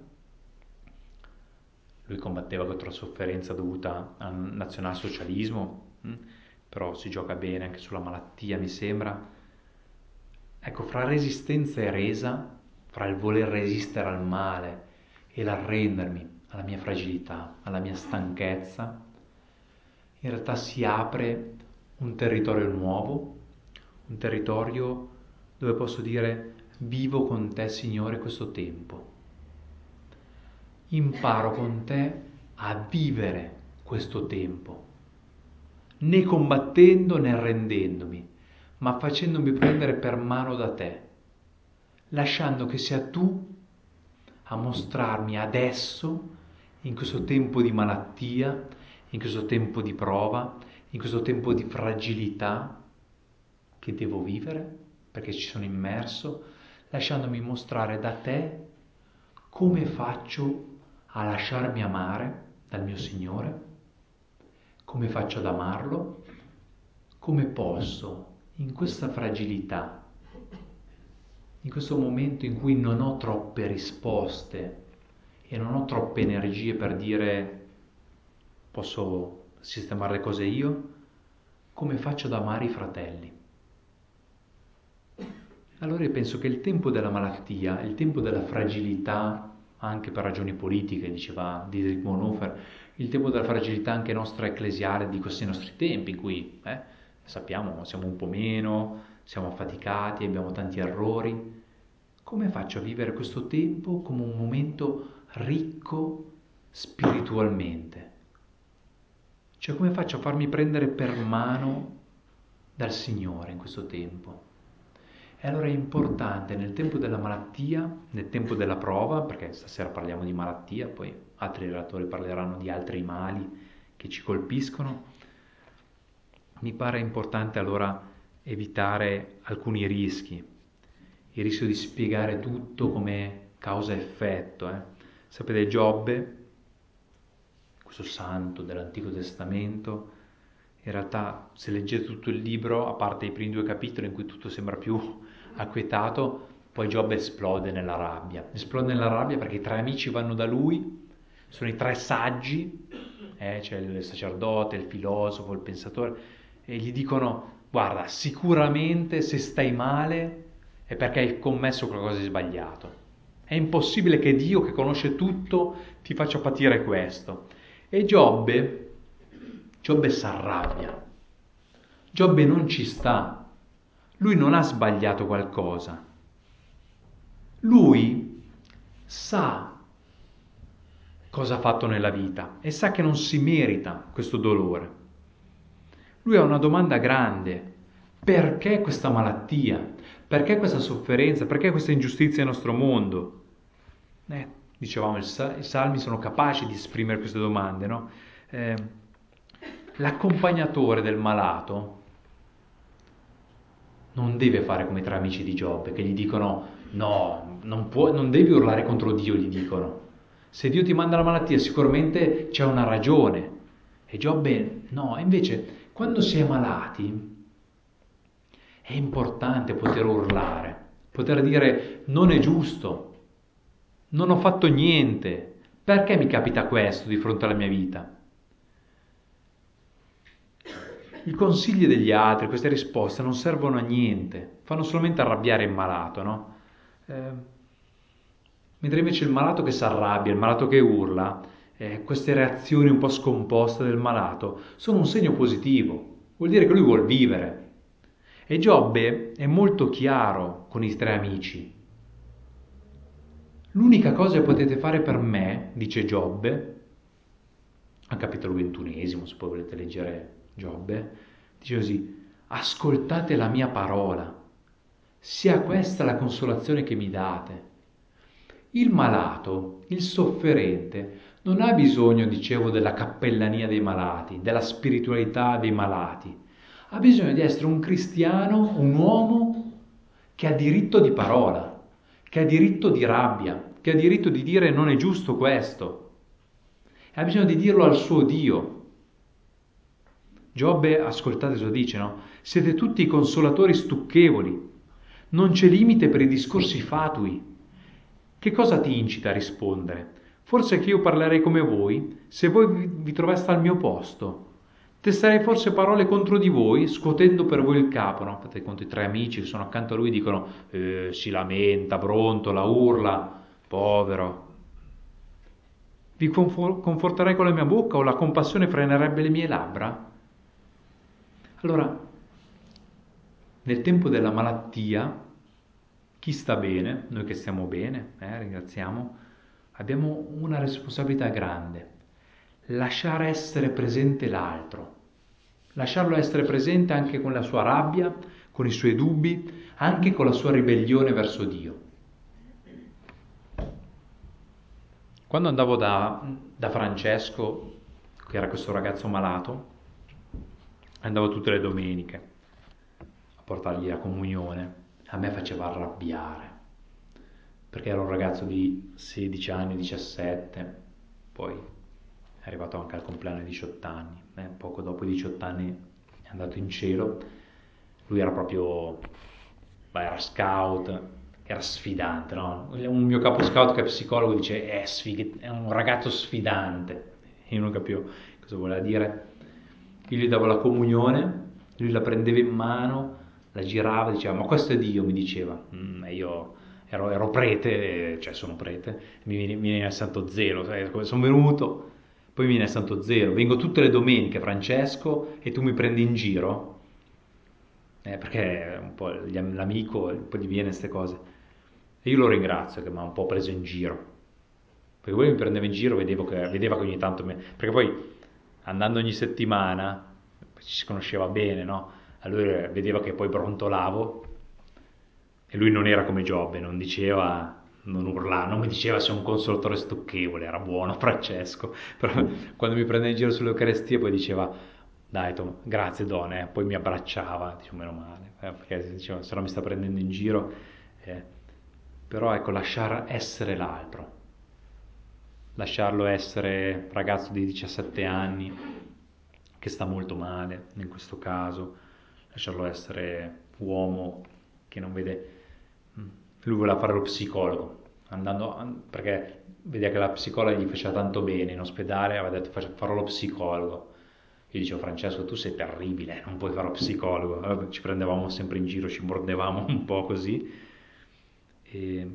Lui combatteva contro la sofferenza dovuta al nazionalsocialismo, però si gioca bene anche sulla malattia, mi sembra. Ecco, fra resistenza e resa, fra il voler resistere al male e l'arrendermi alla mia fragilità, alla mia stanchezza, in realtà si apre un territorio nuovo, un territorio dove posso dire: vivo con te, Signore, questo tempo. Imparo con te a vivere questo tempo, né combattendo né arrendendomi, ma facendomi prendere per mano da te, lasciando che sia tu a mostrarmi adesso, in questo tempo di malattia, in questo tempo di prova, in questo tempo di fragilità che devo vivere, perché ci sono immerso, lasciandomi mostrare da te come faccio a lasciarmi amare dal mio Signore, come faccio ad amarlo, come posso in questa fragilità, in questo momento in cui non ho troppe risposte e non ho troppe energie per dire posso sistemare le cose io, come faccio ad amare i fratelli. Allora io penso che il tempo della malattia, il tempo della fragilità, anche per ragioni politiche, diceva Dietrich Bonhoeffer, il tempo della fragilità anche nostra ecclesiale di questi nostri tempi, in cui sappiamo siamo un po' meno, siamo affaticati, abbiamo tanti errori. Come faccio a vivere questo tempo come un momento ricco spiritualmente? Cioè, come faccio a farmi prendere per mano dal Signore in questo tempo? E allora è importante nel tempo della malattia, nel tempo della prova, perché stasera parliamo di malattia, poi altri relatori parleranno di altri mali che ci colpiscono. Mi pare importante allora evitare alcuni rischi. Il rischio di spiegare tutto come causa-effetto. Sapete, Giobbe, questo santo dell'Antico Testamento, in realtà se leggete tutto il libro, a parte i primi 2 capitoli in cui tutto sembra più acquietato, poi Giobbe esplode nella rabbia. Esplode nella rabbia perché i 3 amici vanno da lui, sono i 3 saggi, c'è il sacerdote, il filosofo, il pensatore, e gli dicono: guarda, sicuramente se stai male è perché hai commesso qualcosa di sbagliato. È impossibile che Dio, che conosce tutto, ti faccia patire questo. E Giobbe s'arrabbia. Giobbe non ci sta. Lui non ha sbagliato qualcosa. Lui sa cosa ha fatto nella vita e sa che non si merita questo dolore. Lui ha una domanda grande: perché questa malattia? Perché questa sofferenza? Perché questa ingiustizia nel nostro mondo? Dicevamo, i salmi sono capaci di esprimere queste domande, no? L'accompagnatore del malato non deve fare come i 3 amici di Giobbe che gli dicono: no, non devi urlare contro Dio, gli dicono. Se Dio ti manda la malattia sicuramente c'è una ragione. E Giobbe no, invece quando si è malati è importante poter urlare, poter dire: non è giusto, non ho fatto niente, perché mi capita questo di fronte alla mia vita? I consigli degli altri, queste risposte non servono a niente, fanno solamente arrabbiare il malato, no? Mentre invece il malato che si arrabbia, il malato che urla, queste reazioni un po' scomposte del malato sono un segno positivo, vuol dire che lui vuol vivere. E Giobbe è molto chiaro con i 3 amici. L'unica cosa che potete fare per me, dice Giobbe, al capitolo 21, se poi volete leggere Giobbe, dice così: ascoltate la mia parola, sia questa la consolazione che mi date. Il malato, il sofferente, non ha bisogno, dicevo, della cappellania dei malati, della spiritualità dei malati. Ha bisogno di essere un cristiano, un uomo che ha diritto di parola, che ha diritto di rabbia, che ha diritto di dire non è giusto questo. Ha bisogno di dirlo al suo Dio. Giobbe, ascoltate cosa dice, no? Siete tutti consolatori stucchevoli, non c'è limite per i discorsi fatui. Che cosa ti incita a rispondere? Forse che io parlerei come voi, se voi vi trovaste al mio posto. Tesserei forse parole contro di voi, scuotendo per voi il capo, no? Fate conto, i 3 amici che sono accanto a lui dicono si lamenta, brontola, urla, povero. Vi conforterei con la mia bocca o la compassione frenerebbe le mie labbra? Allora, nel tempo della malattia, chi sta bene, noi che stiamo bene, ringraziamo, abbiamo una responsabilità grande: lasciare essere presente l'altro, lasciarlo essere presente anche con la sua rabbia, con i suoi dubbi, anche con la sua ribellione verso Dio. Quando andavo da Francesco, che era questo ragazzo malato, andavo tutte le domeniche a portargli la comunione. A me faceva arrabbiare, perché ero un ragazzo di 16 anni, 17, poi è arrivato anche al compleanno di 18 anni, poco dopo i 18 anni è andato in cielo. Lui era proprio, era scout, era sfidante, no? Un mio capo scout che è psicologo dice è un ragazzo sfidante. Io non capivo cosa voleva dire. Io gli davo la comunione, lui la prendeva in mano, la girava, diceva ma questo è Dio, mi diceva. Io ero prete, cioè sono prete, mi viene al Santo Zelo, sono venuto, poi mi viene al Santo Zelo, vengo tutte le domeniche, Francesco, e tu mi prendi in giro, perché un po' l'amico, poi gli viene queste cose. E io lo ringrazio che mi ha un po' preso in giro, perché poi mi prendeva in giro, vedeva che ogni tanto perché poi andando ogni settimana ci si conosceva bene, no? Allora vedeva che poi brontolavo, e lui non era come Giobbe, non diceva, non urlava, non mi diceva sei un consolatore stucchevole, era buono Francesco, però quando mi prendeva in giro sull'Eucaristia poi diceva dai Tom, grazie Don, poi mi abbracciava, dicevo meno male, perché diceva, se no mi sta prendendo in giro, però ecco, lasciare essere l'altro, lasciarlo essere ragazzo di 17 anni che sta molto male in questo caso, lasciarlo essere uomo che non vede. Lui voleva fare lo psicologo, perché vedeva che la psicologa gli faceva tanto bene in ospedale, aveva detto farò lo psicologo. Io dicevo Francesco tu sei terribile, non puoi fare lo psicologo. Allora, ci prendevamo sempre in giro, ci mordevamo un po' così. E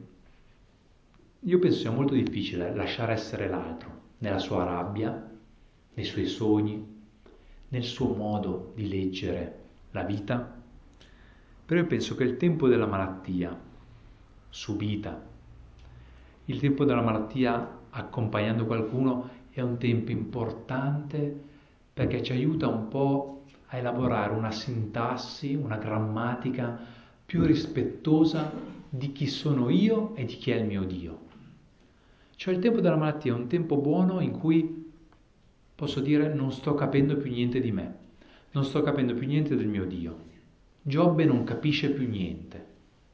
io penso sia molto difficile lasciare essere l'altro nella sua rabbia, nei suoi sogni, nel suo modo di leggere la vita. Però io penso che il tempo della malattia subita, il tempo della malattia accompagnando qualcuno è un tempo importante perché ci aiuta un po' a elaborare una sintassi, una grammatica più rispettosa di chi sono io e di chi è il mio Dio. Cioè il tempo della malattia è un tempo buono in cui posso dire non sto capendo più niente di me, non sto capendo più niente del mio Dio. Giobbe non capisce più niente.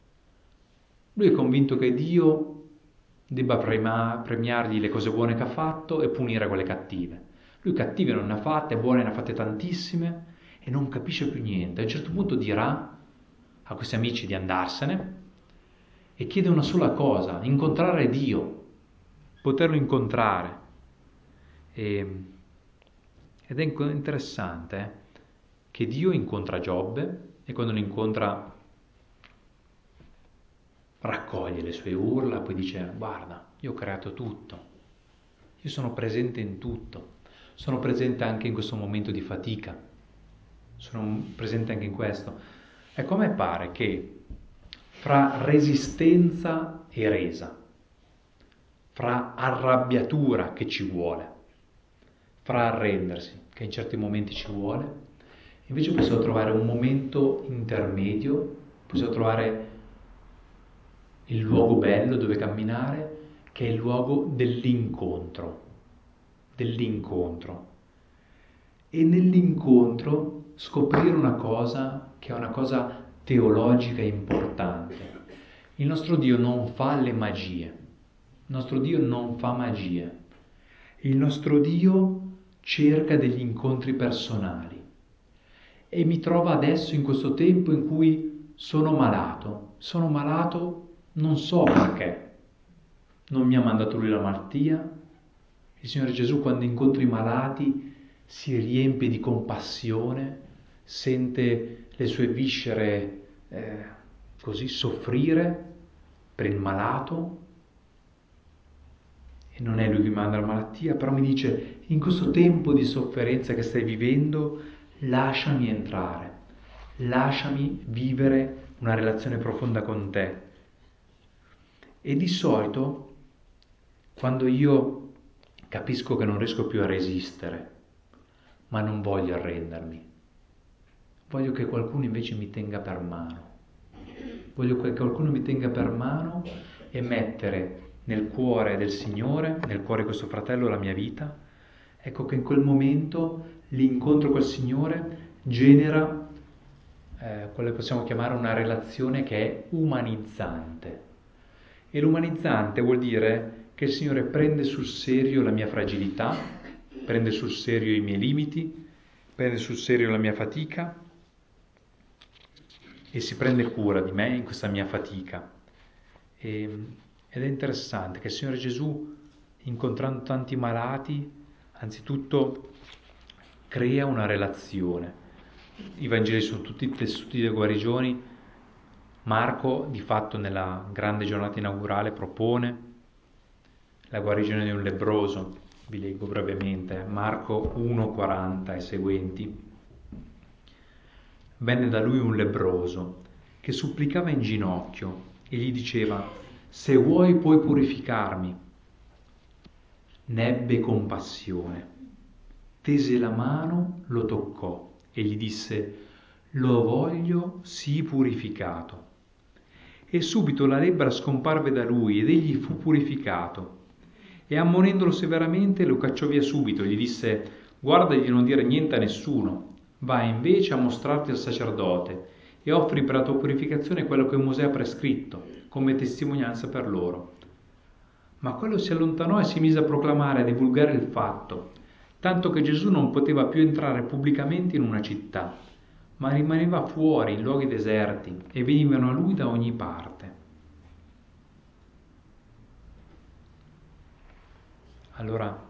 Lui è convinto che Dio debba premiargli le cose buone che ha fatto e punire quelle cattive. Lui cattive non ne ha fatte, buone ne ha fatte tantissime e non capisce più niente. A un certo punto dirà a questi amici di andarsene e chiede una sola cosa: incontrare Dio, poterlo incontrare. Ed è interessante che Dio incontra Giobbe e quando lo incontra raccoglie le sue urla, poi dice guarda, io ho creato tutto, io sono presente in tutto, sono presente anche in questo momento di fatica, sono presente anche in questo. Ecco, a me pare che fra resistenza e resa, fra arrabbiatura che ci vuole, fra arrendersi, che in certi momenti ci vuole, invece possiamo trovare un momento intermedio, possiamo trovare il luogo bello dove camminare, che è il luogo dell'incontro. E nell'incontro scoprire una cosa che è una cosa teologica importante. Il nostro Dio non fa le magie. Il nostro Dio non fa magie. Il nostro Dio cerca degli incontri personali. E mi trova adesso in questo tempo in cui sono malato. Sono malato, non so perché. Non mi ha mandato Lui la malattia. Il Signore Gesù, quando incontra i malati, si riempie di compassione, sente le sue viscere così soffrire per il malato, e non è Lui che mi manda la malattia, però mi dice: in questo tempo di sofferenza che stai vivendo, lasciami entrare, lasciami vivere una relazione profonda con te. E di solito, quando io capisco che non riesco più a resistere, ma non voglio arrendermi, voglio che qualcuno invece mi tenga per mano. Voglio che qualcuno mi tenga per mano e mettere nel cuore del Signore, nel cuore di questo fratello, la mia vita. Ecco che in quel momento l'incontro col Signore genera quello che possiamo chiamare una relazione che è umanizzante. E l'umanizzante vuol dire che il Signore prende sul serio la mia fragilità, prende sul serio i miei limiti, prende sul serio la mia fatica e si prende cura di me in questa mia fatica. Ed è interessante che il Signore Gesù, incontrando tanti malati, anzitutto crea una relazione. I Vangeli sono tutti tessuti di guarigioni. Marco, di fatto, nella grande giornata inaugurale propone la guarigione di un lebbroso. Vi leggo brevemente, Marco 1,40 e seguenti. Venne da lui un lebbroso che supplicava in ginocchio e gli diceva: se vuoi puoi purificarmi. Ne ebbe compassione, tese la mano, lo toccò e gli disse: lo voglio, sii purificato. E subito la lebbra scomparve da lui ed egli fu purificato. E ammonendolo severamente lo cacciò via subito e gli disse: guarda di non dire niente a nessuno, vai invece a mostrarti al sacerdote e offri per la tua purificazione quello che Mosè ha prescritto come testimonianza per loro. Ma quello si allontanò e si mise a proclamare e a divulgare il fatto, tanto che Gesù non poteva più entrare pubblicamente in una città, ma rimaneva fuori in luoghi deserti e venivano a lui da ogni parte. Allora,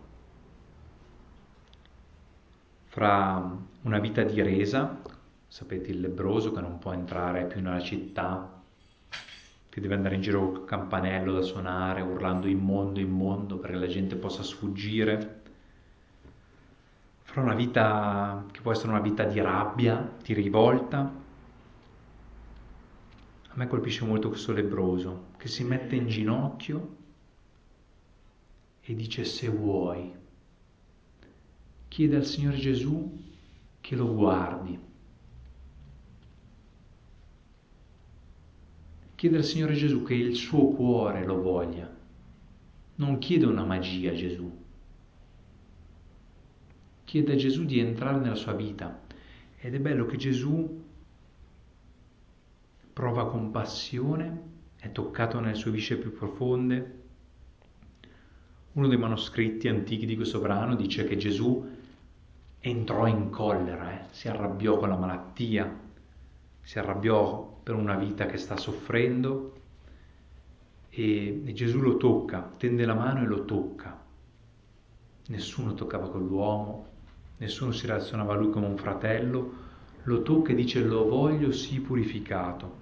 fra una vita di resa, sapete, il lebbroso che non può entrare più nella città, che deve andare in giro col campanello da suonare, urlando immondo, immondo, perché la gente possa sfuggire. Fra una vita che può essere una vita di rabbia, di rivolta. A me colpisce molto questo lebbroso, che si mette in ginocchio e dice: se vuoi. Chiede al Signore Gesù che lo guardi. Chiede al Signore Gesù che il suo cuore lo voglia. Non chiede una magia a Gesù. Chiede a Gesù di entrare nella sua vita. Ed è bello che Gesù prova compassione, è toccato nelle sue viscere più profonde. Uno dei manoscritti antichi di questo brano dice che Gesù entrò in collera, si arrabbiò con la malattia, si arrabbiò per una vita che sta soffrendo e Gesù lo tocca, tende la mano e lo tocca. Nessuno toccava quell'uomo, nessuno si relazionava a lui come un fratello, lo tocca e dice: lo voglio, sii purificato.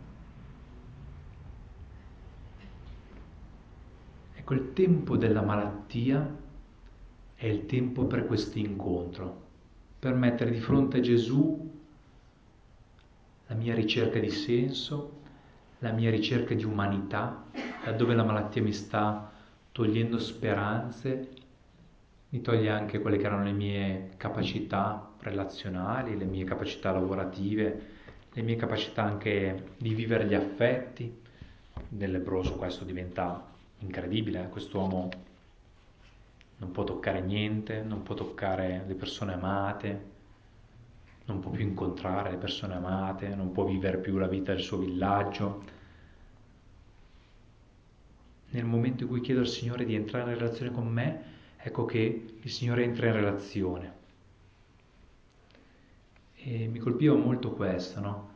Ecco, il tempo della malattia è il tempo per questo incontro, per mettere di fronte a Gesù la mia ricerca di senso, la mia ricerca di umanità, laddove la malattia mi sta togliendo speranze, mi toglie anche quelle che erano le mie capacità relazionali, le mie capacità lavorative, le mie capacità anche di vivere gli affetti. Nel lebbroso questo diventa incredibile, quest'uomo non può toccare niente, non può toccare le persone amate, non può più incontrare le persone amate, non può vivere più la vita del suo villaggio. Nel momento in cui chiedo al Signore di entrare in relazione con me, ecco che il Signore entra in relazione. E mi colpiva molto questo, no?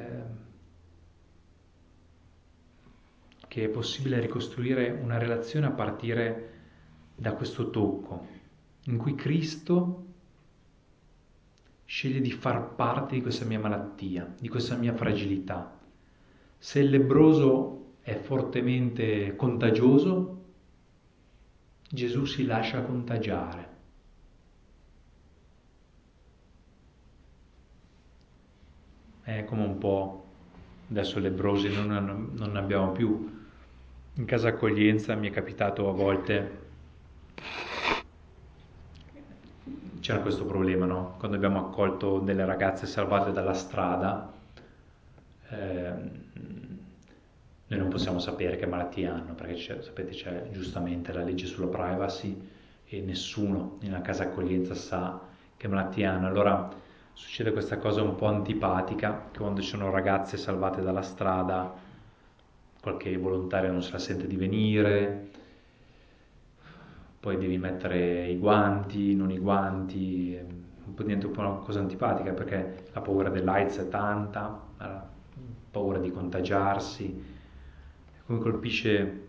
Che è possibile ricostruire una relazione a partire da questo tocco, in cui Cristo sceglie di far parte di questa mia malattia, di questa mia fragilità. Se il lebbroso è fortemente contagioso, Gesù si lascia contagiare. È come un po', adesso lebbrosi non ne abbiamo più. In casa accoglienza mi è capitato a volte, c'era questo problema, no? Quando abbiamo accolto delle ragazze salvate dalla strada, noi non possiamo sapere che malattie hanno, perché sapete c'è giustamente la legge sulla privacy e nessuno nella casa accoglienza sa che malattie hanno. Allora succede questa cosa un po' antipatica, che quando ci sono ragazze salvate dalla strada, qualche volontario non se la sente di venire, poi devi mettere i guanti, non i guanti, diventa un po' una cosa antipatica perché la paura dell'AIDS è tanta, la paura di contagiarsi. Come colpisce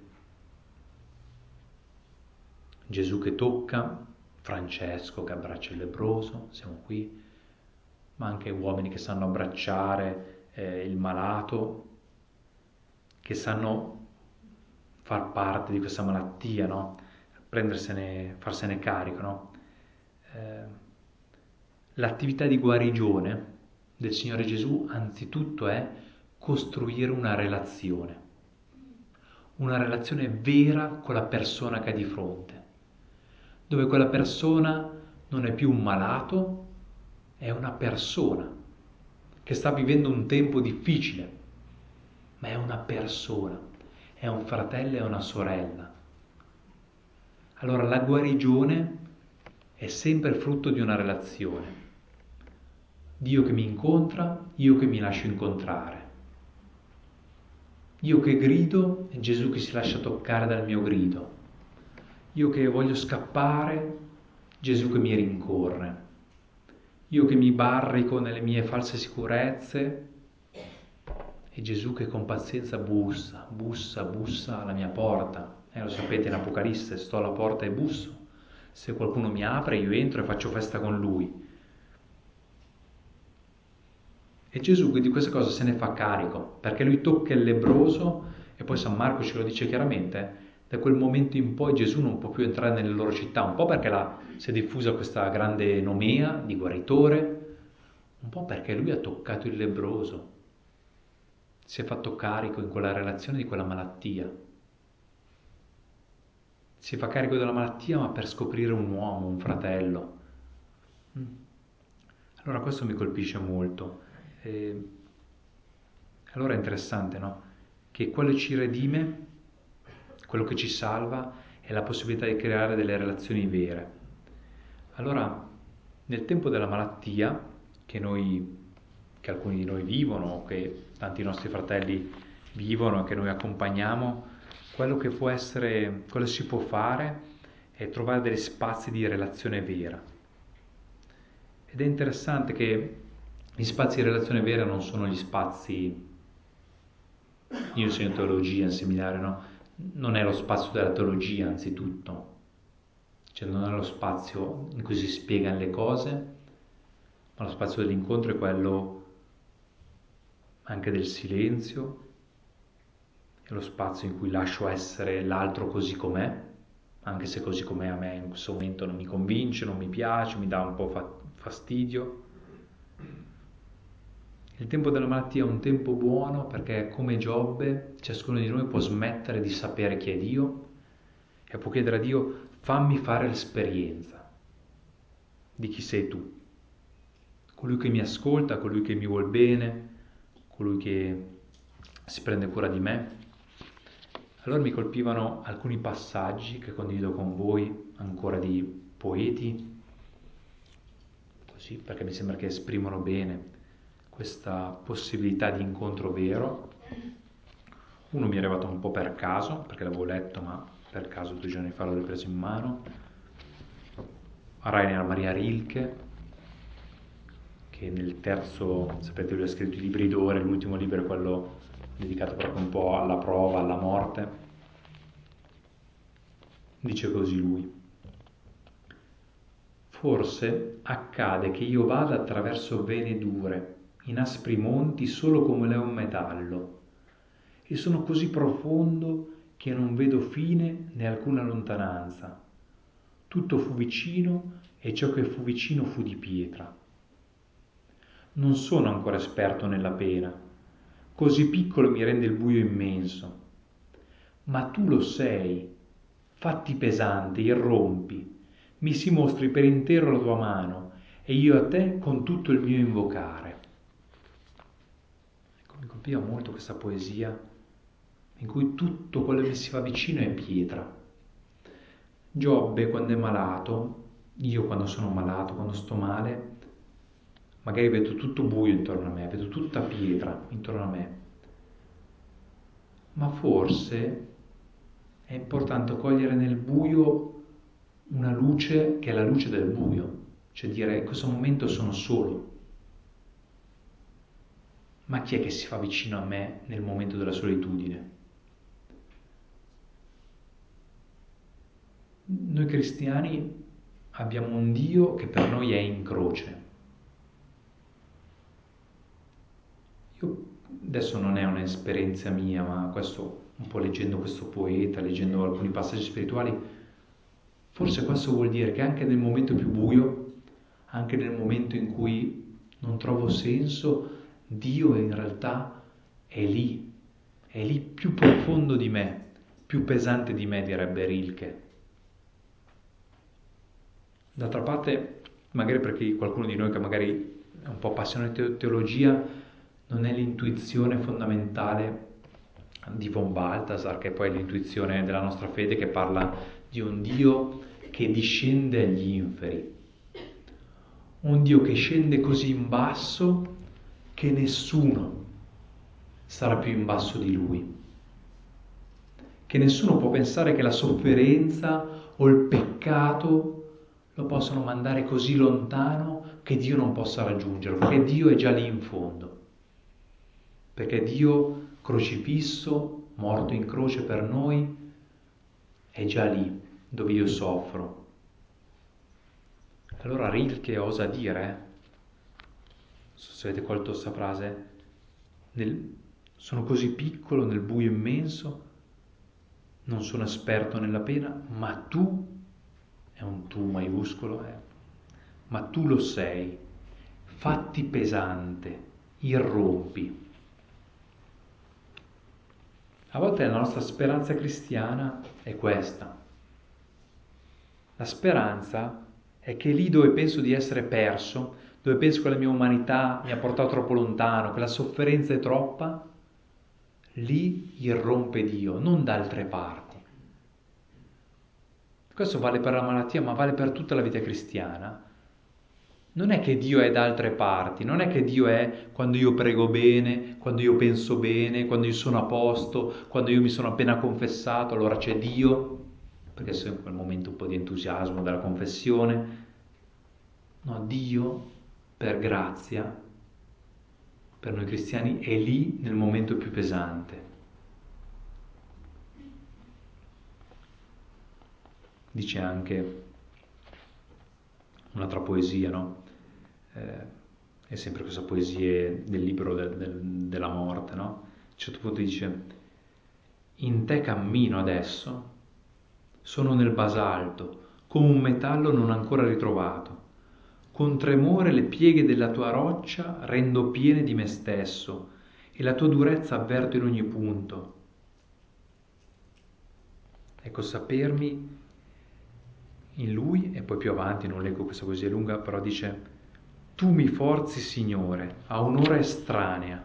Gesù che tocca, Francesco che abbraccia il lebbroso, siamo qui, ma anche uomini che sanno abbracciare il malato, che sanno far parte di questa malattia, no? Farsene carico, no? L'attività di guarigione del Signore Gesù anzitutto è costruire una relazione vera con la persona che ha di fronte, dove quella persona non è più un malato, è una persona che sta vivendo un tempo difficile, ma è una persona, è un fratello e una sorella. Allora la guarigione è sempre frutto di una relazione. Dio che mi incontra, io che mi lascio incontrare. Io che grido e Gesù che si lascia toccare dal mio grido. Io che voglio scappare, Gesù che mi rincorre. Io che mi barrico nelle mie false sicurezze e Gesù che con pazienza bussa alla mia porta. Lo sapete in Apocalisse, sto alla porta e busso. Se qualcuno mi apre io entro e faccio festa con lui. E Gesù di questa cosa se ne fa carico, perché lui tocca il lebbroso e poi San Marco ce lo dice chiaramente, da quel momento in poi Gesù non può più entrare nelle loro città, un po' perché si è diffusa questa grande nomea di guaritore, un po' perché lui ha toccato il lebbroso, si è fatto carico in quella relazione di quella malattia. Si fa carico della malattia ma per scoprire un uomo, un fratello. Allora questo mi colpisce molto. Allora è interessante, no? Che quello ci redime, quello che ci salva è la possibilità di creare delle relazioni vere. Allora, nel tempo della malattia, che alcuni di noi vivono, che tanti nostri fratelli vivono, che noi accompagniamo, quello che si può fare è trovare degli spazi di relazione vera. Ed è interessante che gli spazi di relazione vera non sono gli spazi, io insegno teologia in seminario, no? Non è lo spazio della teologia anzitutto, cioè non è lo spazio in cui si spiegano le cose, ma lo spazio dell'incontro è quello anche del silenzio, è lo spazio in cui lascio essere l'altro così com'è, anche se così com'è a me in questo momento non mi convince, non mi piace, mi dà un po' fastidio. Il tempo della malattia è un tempo buono perché come Giobbe ciascuno di noi può smettere di sapere chi è Dio e può chiedere a Dio fammi fare l'esperienza di chi sei tu, colui che mi ascolta, colui che mi vuol bene, colui che si prende cura di me. Allora mi colpivano alcuni passaggi che condivido con voi, ancora di poeti, così, perché mi sembra che esprimono bene questa possibilità di incontro vero. Uno mi è arrivato un po' per caso, perché l'avevo letto, ma per caso 2 giorni fa l'ho ripreso in mano. Rainer Maria Rilke, che nel terzo, sapete, lui ha scritto i libri d'ore, l'ultimo libro è quello dedicato proprio un po' alla prova, alla morte. Dice così lui: forse accade che io vada attraverso vene dure, in aspri monti solo come un metallo, e sono così profondo che non vedo fine né alcuna lontananza. Tutto fu vicino e ciò che fu vicino fu di pietra. Non sono ancora esperto nella pena, così piccolo mi rende il buio immenso. Ma tu lo sei, fatti pesante, irrompi, mi si mostri per intero la tua mano e io a te con tutto il mio invocare. Ecco, mi colpiva molto questa poesia in cui tutto quello che mi si fa vicino è pietra. Giobbe quando è malato, io quando sono malato, quando sto male, magari vedo tutto buio intorno a me, vedo tutta pietra intorno a me. Ma forse è importante cogliere nel buio una luce che è la luce del buio, cioè dire in questo momento sono solo. Ma chi è che si fa vicino a me nel momento della solitudine? Noi cristiani abbiamo un Dio che per noi è in croce. Io adesso non è un'esperienza mia, ma questo, un po' leggendo questo poeta, leggendo alcuni passaggi spirituali, forse questo vuol dire che anche nel momento più buio, anche nel momento in cui non trovo senso, Dio in realtà è lì più profondo di me, più pesante di me, direbbe Rilke. D'altra parte, magari perché qualcuno di noi che magari è un po' appassionato di teologia, non è l'intuizione fondamentale di von Balthasar, che poi è l'intuizione della nostra fede, che parla di un Dio che discende agli inferi. Un Dio che scende così in basso che nessuno sarà più in basso di Lui. Che nessuno può pensare che la sofferenza o il peccato lo possano mandare così lontano che Dio non possa raggiungerlo, perché Dio è già lì in fondo. Perché Dio crocifisso, morto in croce per noi, è già lì dove io soffro. Allora Rilke osa dire, non so se avete colto questa frase, sono così piccolo nel buio immenso, non sono esperto nella pena, ma tu, è un tu maiuscolo, ma tu lo sei, fatti pesante, irrompi. A volte la nostra speranza cristiana è questa. La speranza è che lì dove penso di essere perso, dove penso che la mia umanità mi ha portato troppo lontano, che la sofferenza è troppa, lì irrompe Dio, non da altre parti. Questo vale per la malattia, ma vale per tutta la vita cristiana. Non è che Dio è da altre parti, non è che Dio è quando io prego bene, quando io penso bene, quando io sono a posto, quando io mi sono appena confessato, allora c'è Dio, perché sono in quel momento un po' di entusiasmo della confessione. No, Dio, per grazia, per noi cristiani, è lì nel momento più pesante. Dice anche un'altra poesia, no? È sempre questa poesia del libro della morte, no? A un certo punto dice: in te cammino adesso, sono nel basalto, come un metallo non ancora ritrovato. Con tremore le pieghe della tua roccia rendo piene di me stesso e la tua durezza avverto in ogni punto. Ecco, sapermi in lui, e poi più avanti, non leggo questa poesia lunga, però dice: tu mi forzi, Signore, a un'ora estranea,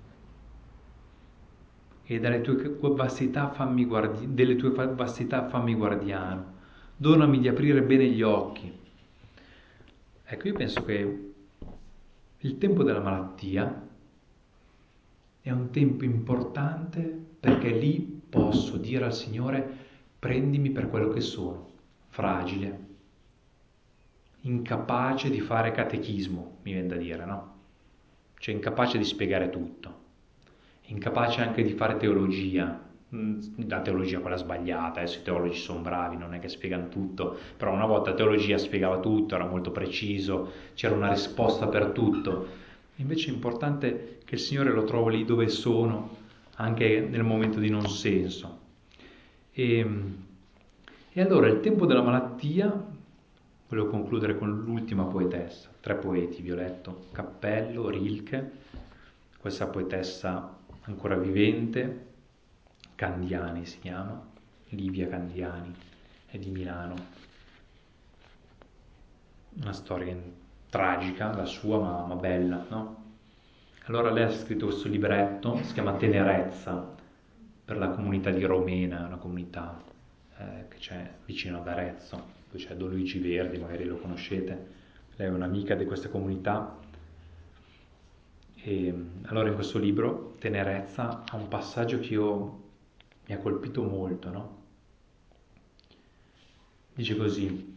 e delle tue vastità fammi guardiano, donami di aprire bene gli occhi. Ecco, io penso che il tempo della malattia è un tempo importante, perché lì posso dire al Signore: prendimi per quello che sono, fragile, incapace di fare catechismo, mi viene da dire, no? Cioè incapace di spiegare tutto, incapace anche di fare teologia, la teologia quella sbagliata. Adesso i teologi sono bravi, non è che spiegano tutto, però una volta la teologia spiegava tutto, era molto preciso, c'era una risposta per tutto. Invece è importante che il Signore lo trovo lì dove sono, anche nel momento di non senso. E allora il tempo della malattia, volevo concludere con l'ultima poetessa, 3 poeti vi ho letto: Cappello, Rilke, questa poetessa ancora vivente, Candiani si chiama, Livia Candiani, è di Milano. Una storia tragica la sua, ma bella, no? Allora lei ha scritto questo libretto, si chiama Tenerezza, per la comunità di Romena, una comunità che c'è vicino ad Arezzo, dove c'è Don Luigi Verdi, magari lo conoscete. Lei è un'amica di questa comunità. E allora in questo libro, Tenerezza, ha un passaggio che mi ha colpito molto, no? Dice così,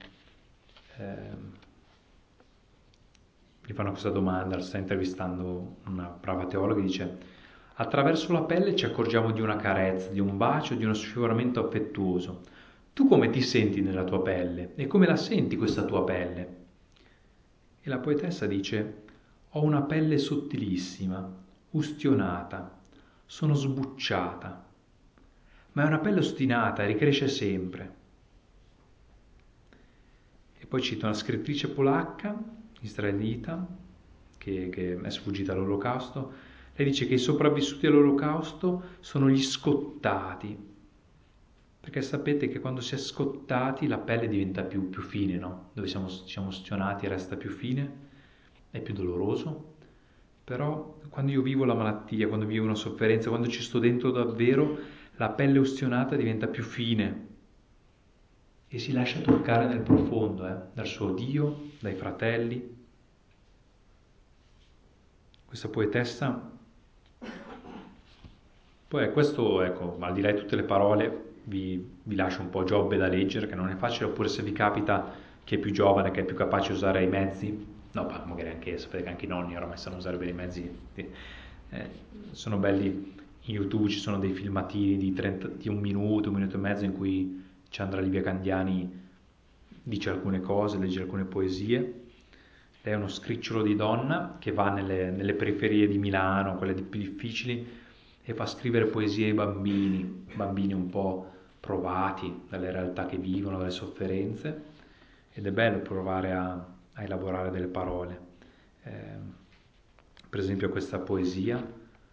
gli fanno questa domanda, sta intervistando una brava teologa, e dice: attraverso la pelle ci accorgiamo di una carezza, di un bacio, di uno sfioramento affettuoso. Tu come ti senti nella tua pelle? E come la senti questa tua pelle? E la poetessa dice: ho una pelle sottilissima, ustionata, sono sbucciata, ma è una pelle ostinata e ricresce sempre. E poi cita una scrittrice polacca, israelita, che è sfuggita all'Olocausto. Lei dice che i sopravvissuti all'Olocausto sono gli scottati, perché sapete che quando si è scottati la pelle diventa più fine, no? Dove siamo ustionati resta più fine, è più doloroso. Però quando io vivo la malattia, quando vivo una sofferenza, quando ci sto dentro davvero, la pelle ustionata diventa più fine e si lascia toccare nel profondo, dal suo Dio, dai fratelli. Questa poetessa. Poi questo, ecco, al di là di tutte le parole, vi lascio un po' Giobbe da leggere, che non è facile, oppure se vi capita chi è più giovane, che è più capace di usare i mezzi, no, magari anche, sapete che anche i nonni oramai sanno usare bene i mezzi, sono belli. In YouTube ci sono dei filmatini di 1 minuto, 1 minuto e mezzo, in cui Chandra Livia Candiani dice alcune cose, legge alcune poesie. Lei è uno scricciolo di donna che va nelle periferie di Milano, quelle più difficili, e fa scrivere poesie ai bambini un po' provati dalle realtà che vivono, dalle sofferenze, ed è bello provare a elaborare delle parole. Per esempio questa poesia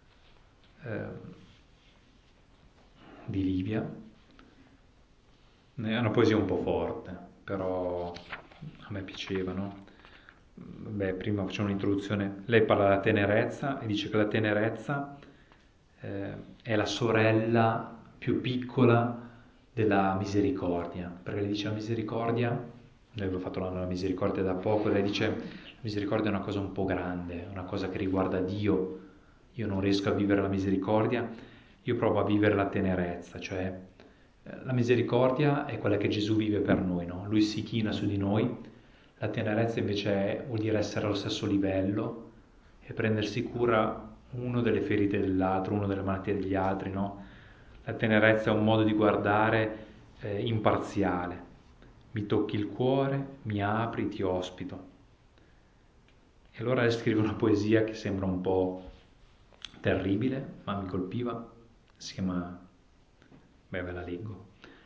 di Livia è una poesia un po' forte, però a me piaceva, no? Beh, prima facciamo un'introduzione. Lei parla della tenerezza e dice che la tenerezza è la sorella più piccola della misericordia, perché lei dice la misericordia, lei aveva fatto l'anno della misericordia da poco, lei dice la misericordia è una cosa un po' grande, una cosa che riguarda Dio. Io non riesco a vivere la misericordia, io provo a vivere la tenerezza, cioè la misericordia è quella che Gesù vive per noi, no? Lui si china su di noi. La tenerezza invece vuol dire essere allo stesso livello e prendersi cura uno delle ferite dell'altro, uno delle malattie degli altri, no? La tenerezza è un modo di guardare imparziale. Mi tocchi il cuore, mi apri, ti ospito. E allora lei scrive una poesia che sembra un po' terribile, ma mi colpiva. Si chiama... Beh, ve la leggo.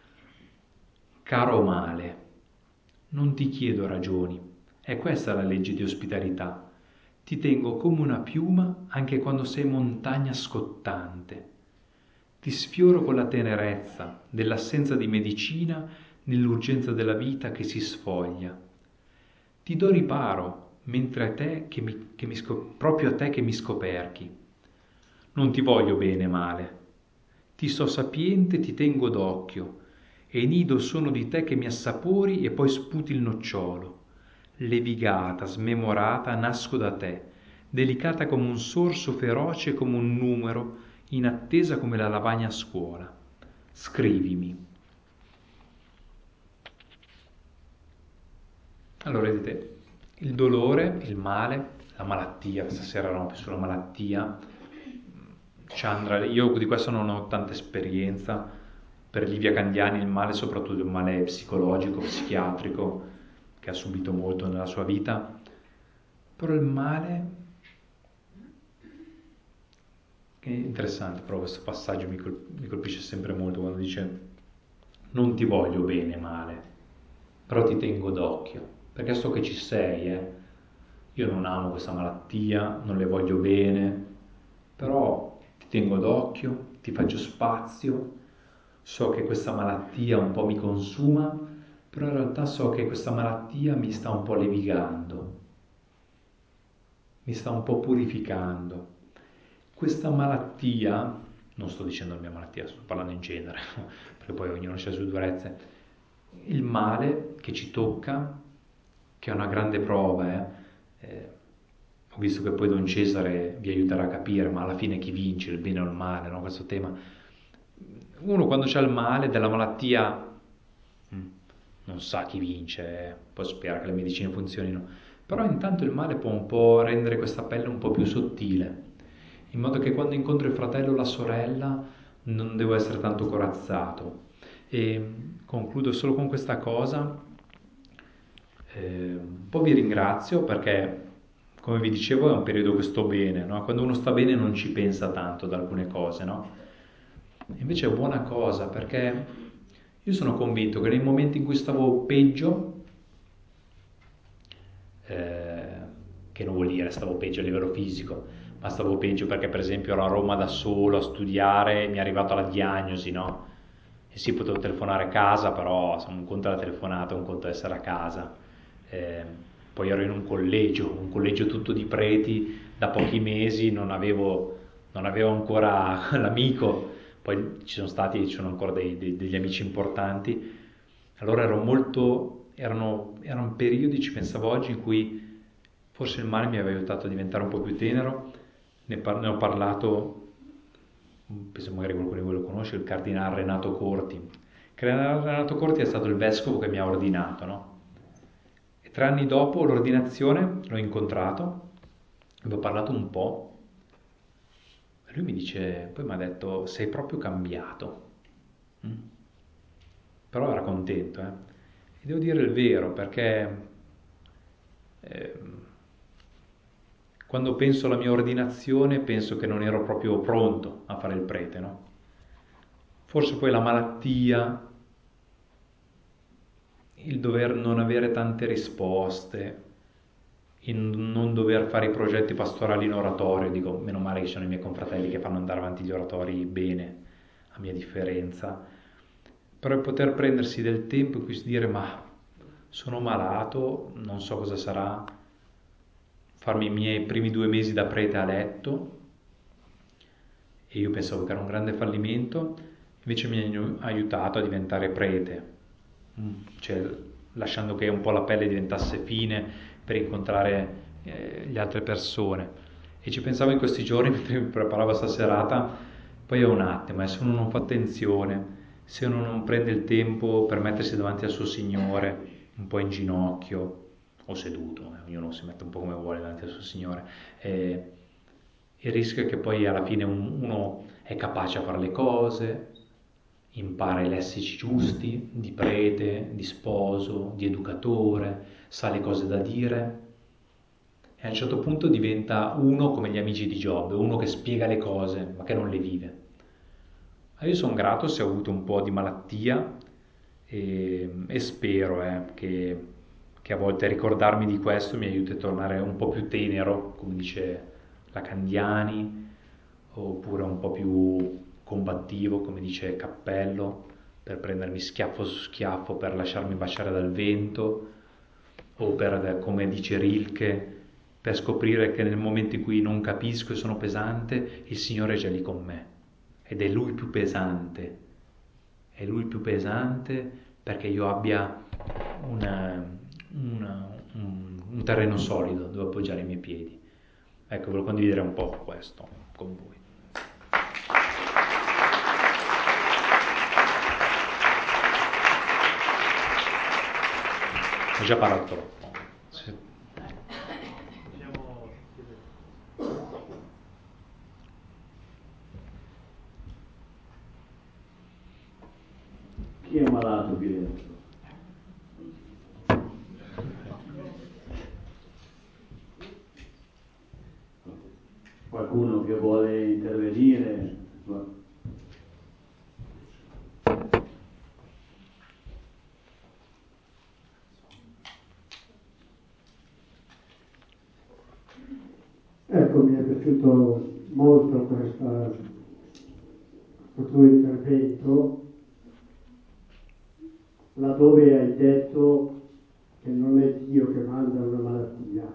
Caro male, non ti chiedo ragioni, è questa la legge di ospitalità. Ti tengo come una piuma anche quando sei montagna scottante. Ti sfioro con la tenerezza dell'assenza di medicina nell'urgenza della vita che si sfoglia. Ti do riparo, mentre a te proprio a te che mi scoperchi. Non ti voglio bene male. Ti so sapiente, ti tengo d'occhio, e nido sono di te che mi assapori e poi sputi il nocciolo. Levigata, smemorata, nasco da te, delicata come un sorso, feroce come un numero, in attesa come la lavagna a scuola. Scrivimi. Allora, vedete, il dolore, il male, la malattia, stasera eravamo più sulla malattia. Chandra, io di questo non ho tanta esperienza. Per Livia Candiani il male, soprattutto il male psicologico, psichiatrico, che ha subito molto nella sua vita. Però il male, che è interessante, però questo passaggio mi colpisce sempre molto quando dice: non ti voglio bene male, però ti tengo d'occhio, perché so che ci sei, Io non amo questa malattia, non le voglio bene, però ti tengo d'occhio, ti faccio spazio, so che questa malattia un po' mi consuma, però in realtà so che questa malattia mi sta un po' levigando, mi sta un po' purificando. Questa malattia, non sto dicendo la mia malattia, sto parlando in genere, perché poi ognuno ha le sue durezze, il male che ci tocca, che è una grande prova, ho visto che poi Don Cesare vi aiuterà a capire, ma alla fine chi vince, il bene o il male, no? Questo tema. Uno quando c'ha il male della malattia non sa chi vince, poi spera che le medicine funzionino, però intanto il male può un po' rendere questa pelle un po' più sottile, in modo che quando incontro il fratello o la sorella non devo essere tanto corazzato. E concludo solo con questa cosa. Un po' vi ringrazio perché, come vi dicevo, è un periodo che sto bene, no? Quando uno sta bene non ci pensa tanto ad alcune cose, no? Invece è buona cosa perché io sono convinto che nei momenti in cui stavo peggio, che non vuol dire stavo peggio a livello fisico, ma stavo peggio perché per esempio ero a Roma da solo a studiare, mi è arrivata la diagnosi, no? E sì, potevo telefonare a casa, però insomma, un conto è la telefonata, un conto è essere a casa. Poi ero in un collegio tutto di preti, da pochi mesi non avevo ancora l'amico, poi ci sono ancora degli amici importanti. Allora erano periodi, ci pensavo oggi, in cui forse il male mi aveva aiutato a diventare un po' più tenero. Ne ho parlato, penso magari qualcuno di voi lo conosce, il cardinale Renato Corti. Renato Corti è stato il vescovo che mi ha ordinato, no? E 3 anni dopo l'ordinazione l'ho incontrato, abbiamo parlato un po', e lui poi mi ha detto, sei proprio cambiato. Però era contento, E devo dire il vero, perché quando penso alla mia ordinazione penso che non ero proprio pronto a fare il prete, no? Forse poi la malattia, il dover non avere tante risposte, il non dover fare i progetti pastorali in oratorio, dico, meno male che ci sono i miei confratelli che fanno andare avanti gli oratori bene, a mia differenza, però il poter prendersi del tempo in cui dire, ma sono malato, non so cosa sarà, farmi i miei primi 2 mesi da prete a letto, e io pensavo che era un grande fallimento, invece mi hanno aiutato a diventare prete, cioè lasciando che un po' la pelle diventasse fine per incontrare le altre persone. E ci pensavo in questi giorni mentre mi preparavo a sta serata, poi è un attimo, se uno non fa attenzione, se uno non prende il tempo per mettersi davanti al suo Signore, un po' in ginocchio o seduto, ognuno si mette un po' come vuole davanti al suo Signore, il rischio è che poi alla fine uno è capace a fare le cose, impara i lessici giusti di prete, di sposo, di educatore, sa le cose da dire e a un certo punto diventa uno come gli amici di Giobbe, uno che spiega le cose ma che non le vive. Io sono grato se ho avuto un po' di malattia e spero che a volte ricordarmi di questo mi aiuti a tornare un po' più tenero, come dice la Candiani, oppure un po' più combattivo, come dice Cappello, per prendermi schiaffo su schiaffo, per lasciarmi baciare dal vento, o per, come dice Rilke, per scoprire che nel momento in cui non capisco e sono pesante, il Signore è già lì con me. Ed è Lui più pesante. È Lui più pesante perché io abbia un terreno solido dove appoggiare i miei piedi. Ecco, volevo condividere un po' questo con voi. Ho già parlato troppo. Sì. Chi è malato qui dentro? Qualcuno che vuole intervenire? Ecco, mi è piaciuto molto questo tuo intervento, laddove hai detto che non è Dio che manda una malattia.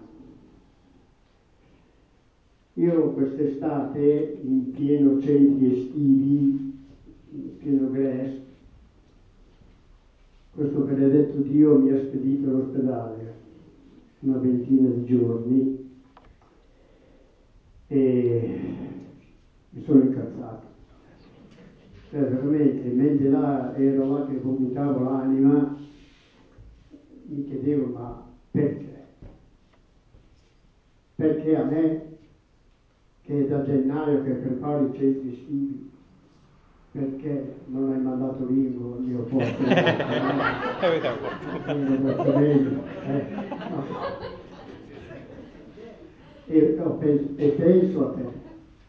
Io quest'estate, in pieno centri estivi, in pieno Gres, questo benedetto Dio mi ha spedito all'ospedale una ventina di giorni e mi sono incazzato. Cioè veramente, mentre ero là che vomitavo l'anima, mi chiedevo ma perché? Perché a me, che è da gennaio che preparo i centri estivi, perché non hai mandato Ringo al mio posto? E penso a te.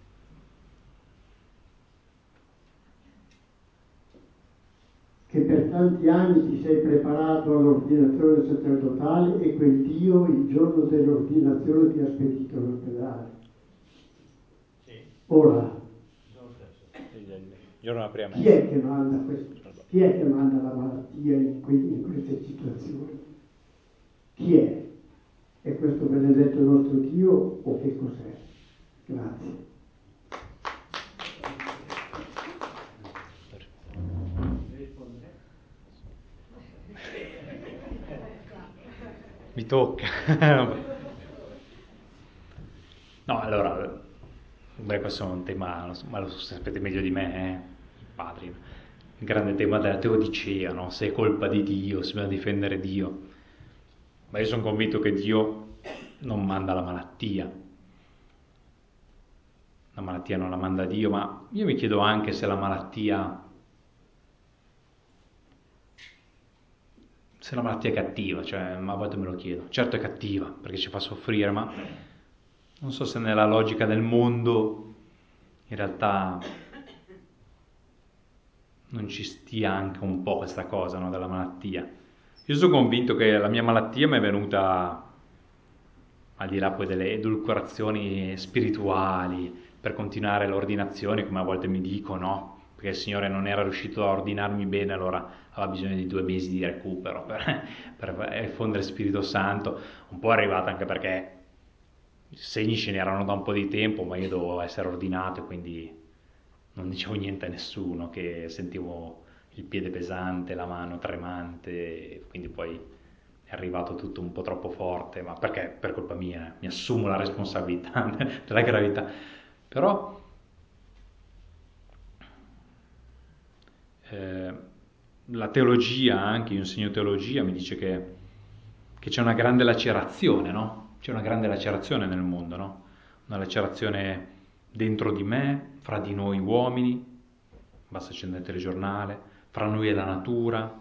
Che per tanti anni ti sei preparato all'ordinazione sacerdotale e quel Dio il giorno dell'ordinazione ti ha spedito all'ospedale. Sì. Ora, Chi è che manda questo? Chi è che manda la malattia in queste situazioni? Chi è? È questo benedetto nostro Dio o che cos'è? Grazie. Mi tocca. No, allora, beh, questo è un tema, ma lo sapete meglio di me, padri. Il grande tema della teodicea, no? Se è colpa di Dio, se bisogna difendere Dio. Ma io sono convinto che Dio non manda la malattia. La malattia non la manda Dio, ma io mi chiedo anche se la malattia è cattiva, cioè a volte me lo chiedo. Certo è cattiva perché ci fa soffrire, ma non so se nella logica del mondo in realtà non ci stia anche un po' questa cosa, no, della malattia. Io sono convinto che la mia malattia mi è venuta al di là poi delle edulcorazioni spirituali per continuare l'ordinazione, come a volte mi dico, no? Perché il Signore non era riuscito a ordinarmi bene, allora aveva bisogno di 2 mesi di recupero per effondere Spirito Santo. Un po' è arrivata anche perché i segni ce n'erano da un po' di tempo, ma io dovevo essere ordinato e quindi non dicevo niente a nessuno, che sentivo il piede pesante, la mano tremante, quindi poi è arrivato tutto un po' troppo forte, ma perché per colpa mia, mi assumo la responsabilità della gravità. Però la teologia, anche io insegno teologia, mi dice che c'è una grande lacerazione, no? C'è una grande lacerazione nel mondo, no? Una lacerazione dentro di me, fra di noi uomini, basta accendere il telegiornale, fra noi e la natura.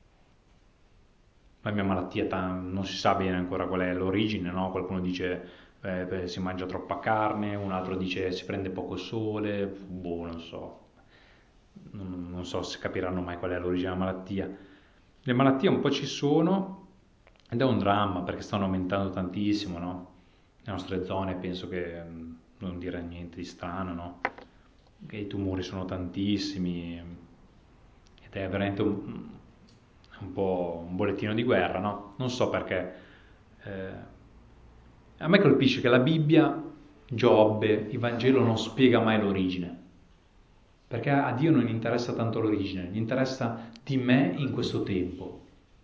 La mia malattia non si sa bene ancora qual è l'origine, no? Qualcuno dice si mangia troppa carne, un altro dice si prende poco sole, boh, non so. Non so se capiranno mai qual è l'origine della malattia. Le malattie un po' ci sono ed è un dramma perché stanno aumentando tantissimo, no? Le nostre zone penso che non dire niente di strano, no? Che i tumori sono tantissimi ed è veramente un po' un bollettino di guerra, no? Non so perché. A me colpisce che la Bibbia, Giobbe, il Vangelo non spiega mai l'origine, perché a Dio non interessa tanto l'origine, gli interessa di me in questo tempo.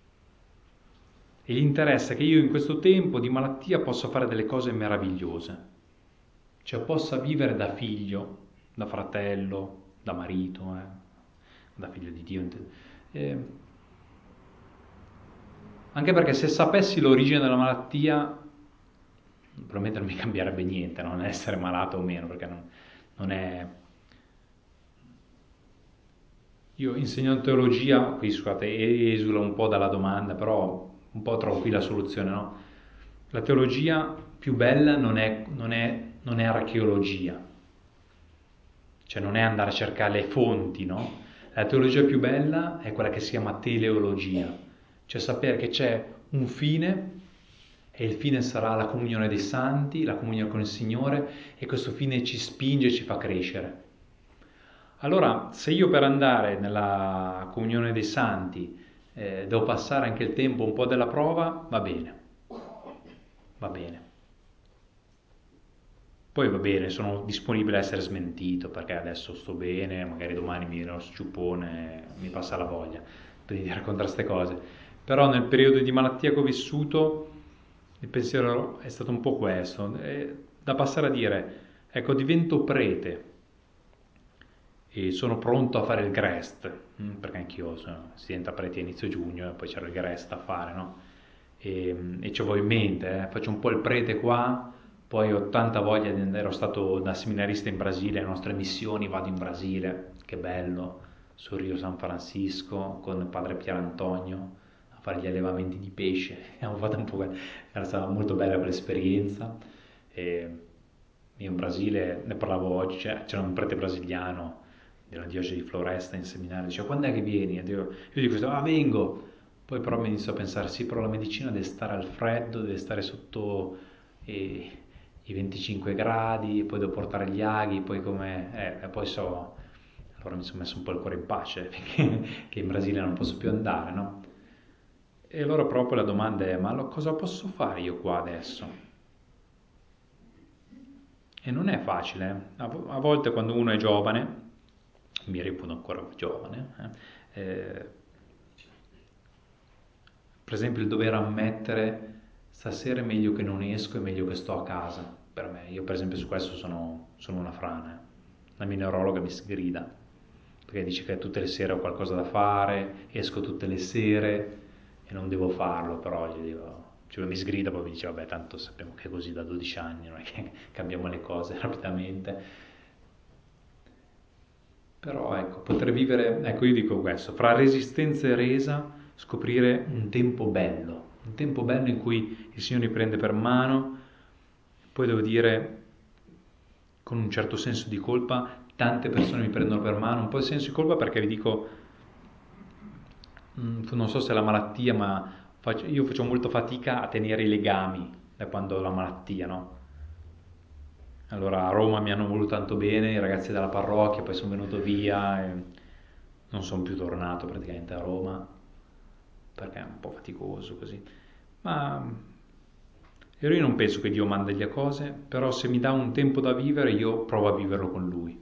E gli interessa che io in questo tempo di malattia possa fare delle cose meravigliose, cioè possa vivere da figlio, da fratello, da marito, da figlio di Dio. Anche perché se sapessi l'origine della malattia, probabilmente non mi cambierebbe niente, non essere malato o meno, perché non è... Io insegno teologia, qui scusate, esula un po' dalla domanda, però un po' trovo qui la soluzione, no? La teologia più bella non è archeologia, cioè non è andare a cercare le fonti, no? La teologia più bella è quella che si chiama teleologia, cioè sapere che c'è un fine e il fine sarà la comunione dei santi, la comunione con il Signore, e questo fine ci spinge e ci fa crescere. Allora, se io per andare nella comunione dei santi devo passare anche il tempo un po' della prova, va bene. Va bene. Poi va bene, sono disponibile a essere smentito, perché adesso sto bene, magari domani mi viene lo sciupone, mi passa la voglia di raccontare queste cose. Però nel periodo di malattia che ho vissuto, il pensiero è stato un po' questo, da passare a dire, ecco, divento prete e sono pronto a fare il Grest, perché anch'io si diventa preti a inizio giugno e poi c'era il Grest da fare, no? E ci avevo in mente, faccio un po' il prete qua, poi ho tanta voglia di andare, ero stato da seminarista in Brasile, le nostre missioni, vado in Brasile, che bello, sul Rio San Francisco con il padre Pier Antonio a fare gli allevamenti di pesce, abbiamo fatto un po', era stata molto bella quell'esperienza. E io in Brasile, ne parlavo oggi, c'era un prete brasiliano della diocesi di Floresta in seminario, diceva quando è che vieni? Io dico, vengo, poi però mi inizio a pensare, sì, però la medicina deve stare al freddo, deve stare sotto i 25 gradi, poi devo portare gli aghi, poi come... poi allora mi sono messo un po' il cuore in pace, che in Brasile non posso più andare, no? E allora proprio la domanda è, ma cosa posso fare io qua adesso? E non è facile, a volte quando uno è giovane, mi reputo ancora giovane, per esempio il dover ammettere stasera è meglio che non esco, è meglio che sto a casa, per me, io per esempio su questo sono una frana, la mia neurologa mi sgrida, perché dice che tutte le sere ho qualcosa da fare, esco tutte le sere e non devo farlo, però gli dico, cioè mi sgrida, poi mi dice vabbè tanto sappiamo che è così da 12 anni, non è che cambiamo le cose rapidamente. Però ecco, poter vivere, ecco io dico questo, fra resistenza e resa scoprire un tempo bello in cui il Signore mi prende per mano, poi devo dire con un certo senso di colpa, tante persone mi prendono per mano, un po' di senso di colpa perché vi dico, non so se è la malattia, ma io faccio molta fatica a tenere i legami da quando ho la malattia, no? Allora a Roma mi hanno voluto tanto bene i ragazzi della parrocchia, poi sono venuto via e non sono più tornato praticamente a Roma perché è un po' faticoso così. Ma io non penso che Dio manda le cose, però se mi dà un tempo da vivere io provo a viverlo con Lui.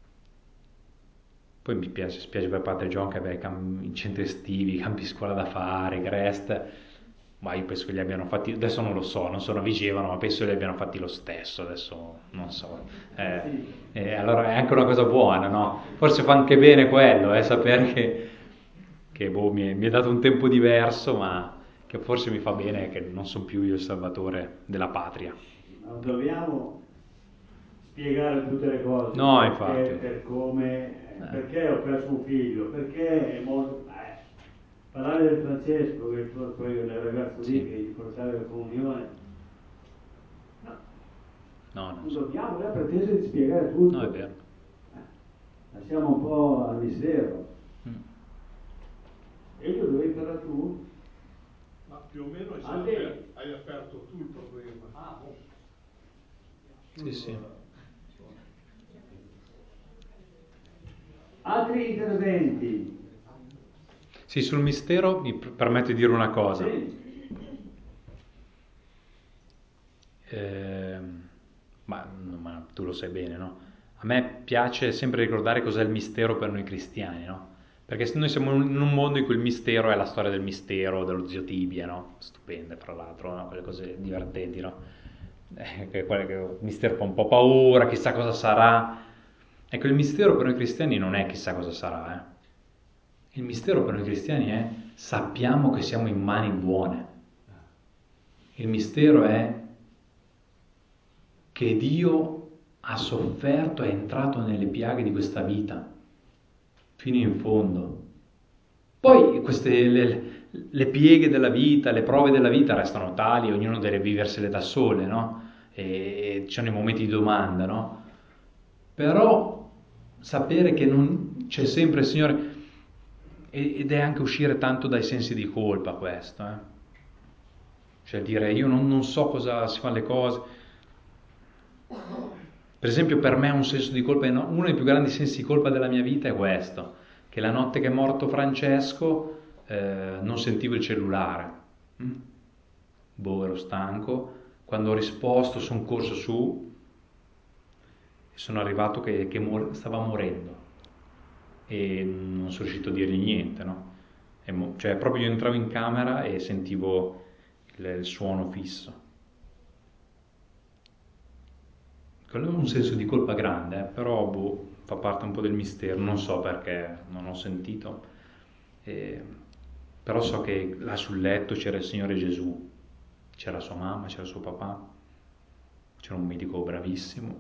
Poi mi spiace per Padre John che aveva i centri estivi, campi scuola da fare, Grest, ma io penso che li abbiano fatti, adesso non lo so, non sono a Vigevano, ma penso che li abbiano fatti lo stesso, adesso non so. Allora è anche una cosa buona, no? Forse fa anche bene quello, sapere che mi è dato un tempo diverso, ma che forse mi fa bene che non sono più io il salvatore della patria. Non dobbiamo spiegare tutte le cose, no, perché, infatti. per come, perché ho perso un figlio, perché è morto. Parlare del Francesco, che poi il ragazzo lì che gli portava la comunione, non dobbiamo avere pretesa di spiegare tutto. No, è vero. Lasciamo un po' al mistero. E io dovevi parlare tu? Ma più o meno hai aperto tu il problema. Sì. Altri interventi? Sì, sul mistero mi permetto di dire una cosa. Sì. Ma tu lo sai bene, no? A me piace sempre ricordare cos'è il mistero per noi cristiani, no? Perché noi siamo in un mondo in cui il mistero è la storia del mistero, dello zio Tibia, no? Stupende, fra l'altro, no? Quelle cose divertenti, no? Che il mistero fa un po' paura, chissà cosa sarà. Ecco, il mistero per noi cristiani non è chissà cosa sarà, eh. Il mistero per noi cristiani è sappiamo che siamo in mani buone. Il mistero è che Dio ha sofferto, è entrato nelle piaghe di questa vita, fino in fondo. Poi le pieghe della vita, le prove della vita restano tali, ognuno deve viversele da sole, no? E ci sono i momenti di domanda, no? Però sapere che non c'è sempre il Signore, ed è anche uscire tanto dai sensi di colpa questo, Cioè dire io non so cosa si fanno le cose. Per esempio per me un senso di colpa, uno dei più grandi sensi di colpa della mia vita è questo, che la notte che è morto Francesco non sentivo il cellulare, ero stanco, quando ho risposto sono corso su e sono arrivato che stava morendo e non sono riuscito a dirgli niente, no? Cioè proprio io entravo in camera e sentivo il suono fisso. Quello è un senso di colpa grande, però fa parte un po' del mistero, non so perché, non ho sentito, però so che là sul letto c'era il Signore Gesù, c'era sua mamma, c'era suo papà, c'era un medico bravissimo.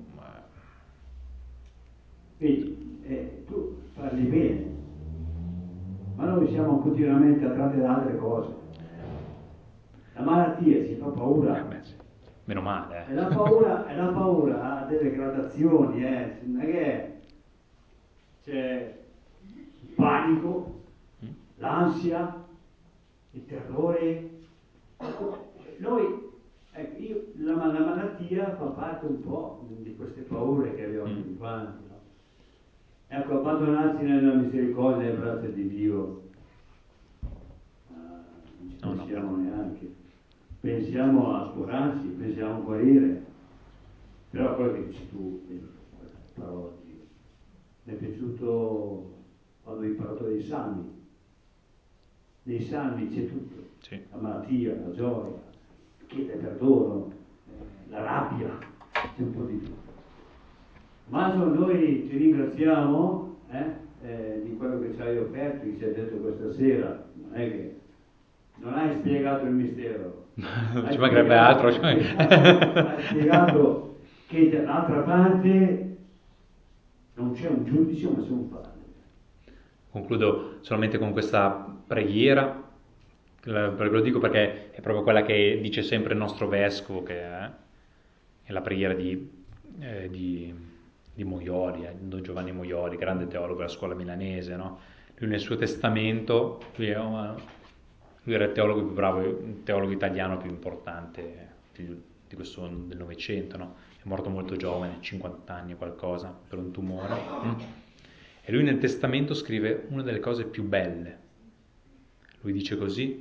Vedi, tu parli bene, ma noi siamo continuamente attratti da altre cose. La malattia ci fa paura. Beh, sì. Meno male. E la paura ha delle gradazioni, non è che c'è il panico, l'ansia, il terrore. Noi, la malattia fa parte un po' di queste paure che abbiamo tutti quanti, no? Ecco, abbandonarsi nella misericordia e nelle braccia di Dio, non ci pensiamo neanche. Pensiamo a curarsi, pensiamo a guarire, però quello che dici tu, parola di Dio, mi è piaciuto quando hai parlato dei salmi. Nei salmi c'è tutto, sì. La malattia, la gioia, chiede perdono, la rabbia, c'è un po' di tutto. Ma noi ti ringraziamo di quello che ci hai offerto, che ci hai detto questa sera, non è che non hai spiegato il mistero. Ci mancherebbe altro. Hai spiegato che dall'altra parte non c'è un giudice, ma c'è un padre. Concludo solamente con questa preghiera, lo dico perché è proprio quella che dice sempre il nostro vescovo, che è la preghiera di Moioli, Don Giovanni Moioli, grande teologo della scuola milanese, no? Lui nel suo testamento, lui era il teologo più bravo, il teologo italiano più importante di questo del Novecento, no? È morto molto giovane, 50 anni o qualcosa, per un tumore. E lui nel testamento scrive una delle cose più belle. Lui dice così,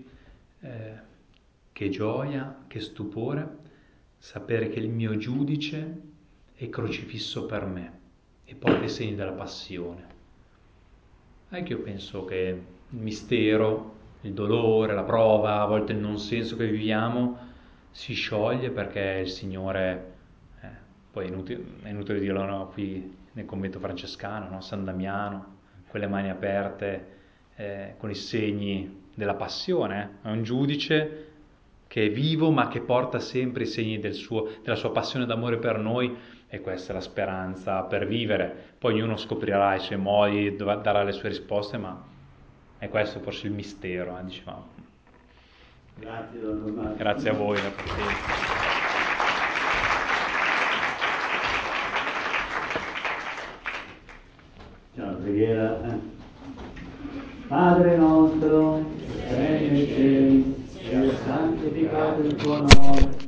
che gioia, che stupore, sapere che il mio giudice è crocifisso per me e porta i segni della passione. Anche io penso che il mistero, il dolore, la prova, a volte il non senso che viviamo si scioglie perché il Signore, poi è inutile dirlo, no? Qui nel convento francescano, no? San Damiano, con le mani aperte, con i segni della passione, è un giudice che è vivo ma che porta sempre i segni della sua passione d'amore per noi, e questa è la speranza per vivere. Poi ognuno scoprirà i suoi modi, darà le sue risposte, ma è questo forse il mistero, diciamo. Grazie, Don Tommaso. Grazie a voi, la pazienza. C'è una preghiera. Padre nostro, che sei nei cieli, sia santificato il tuo nome.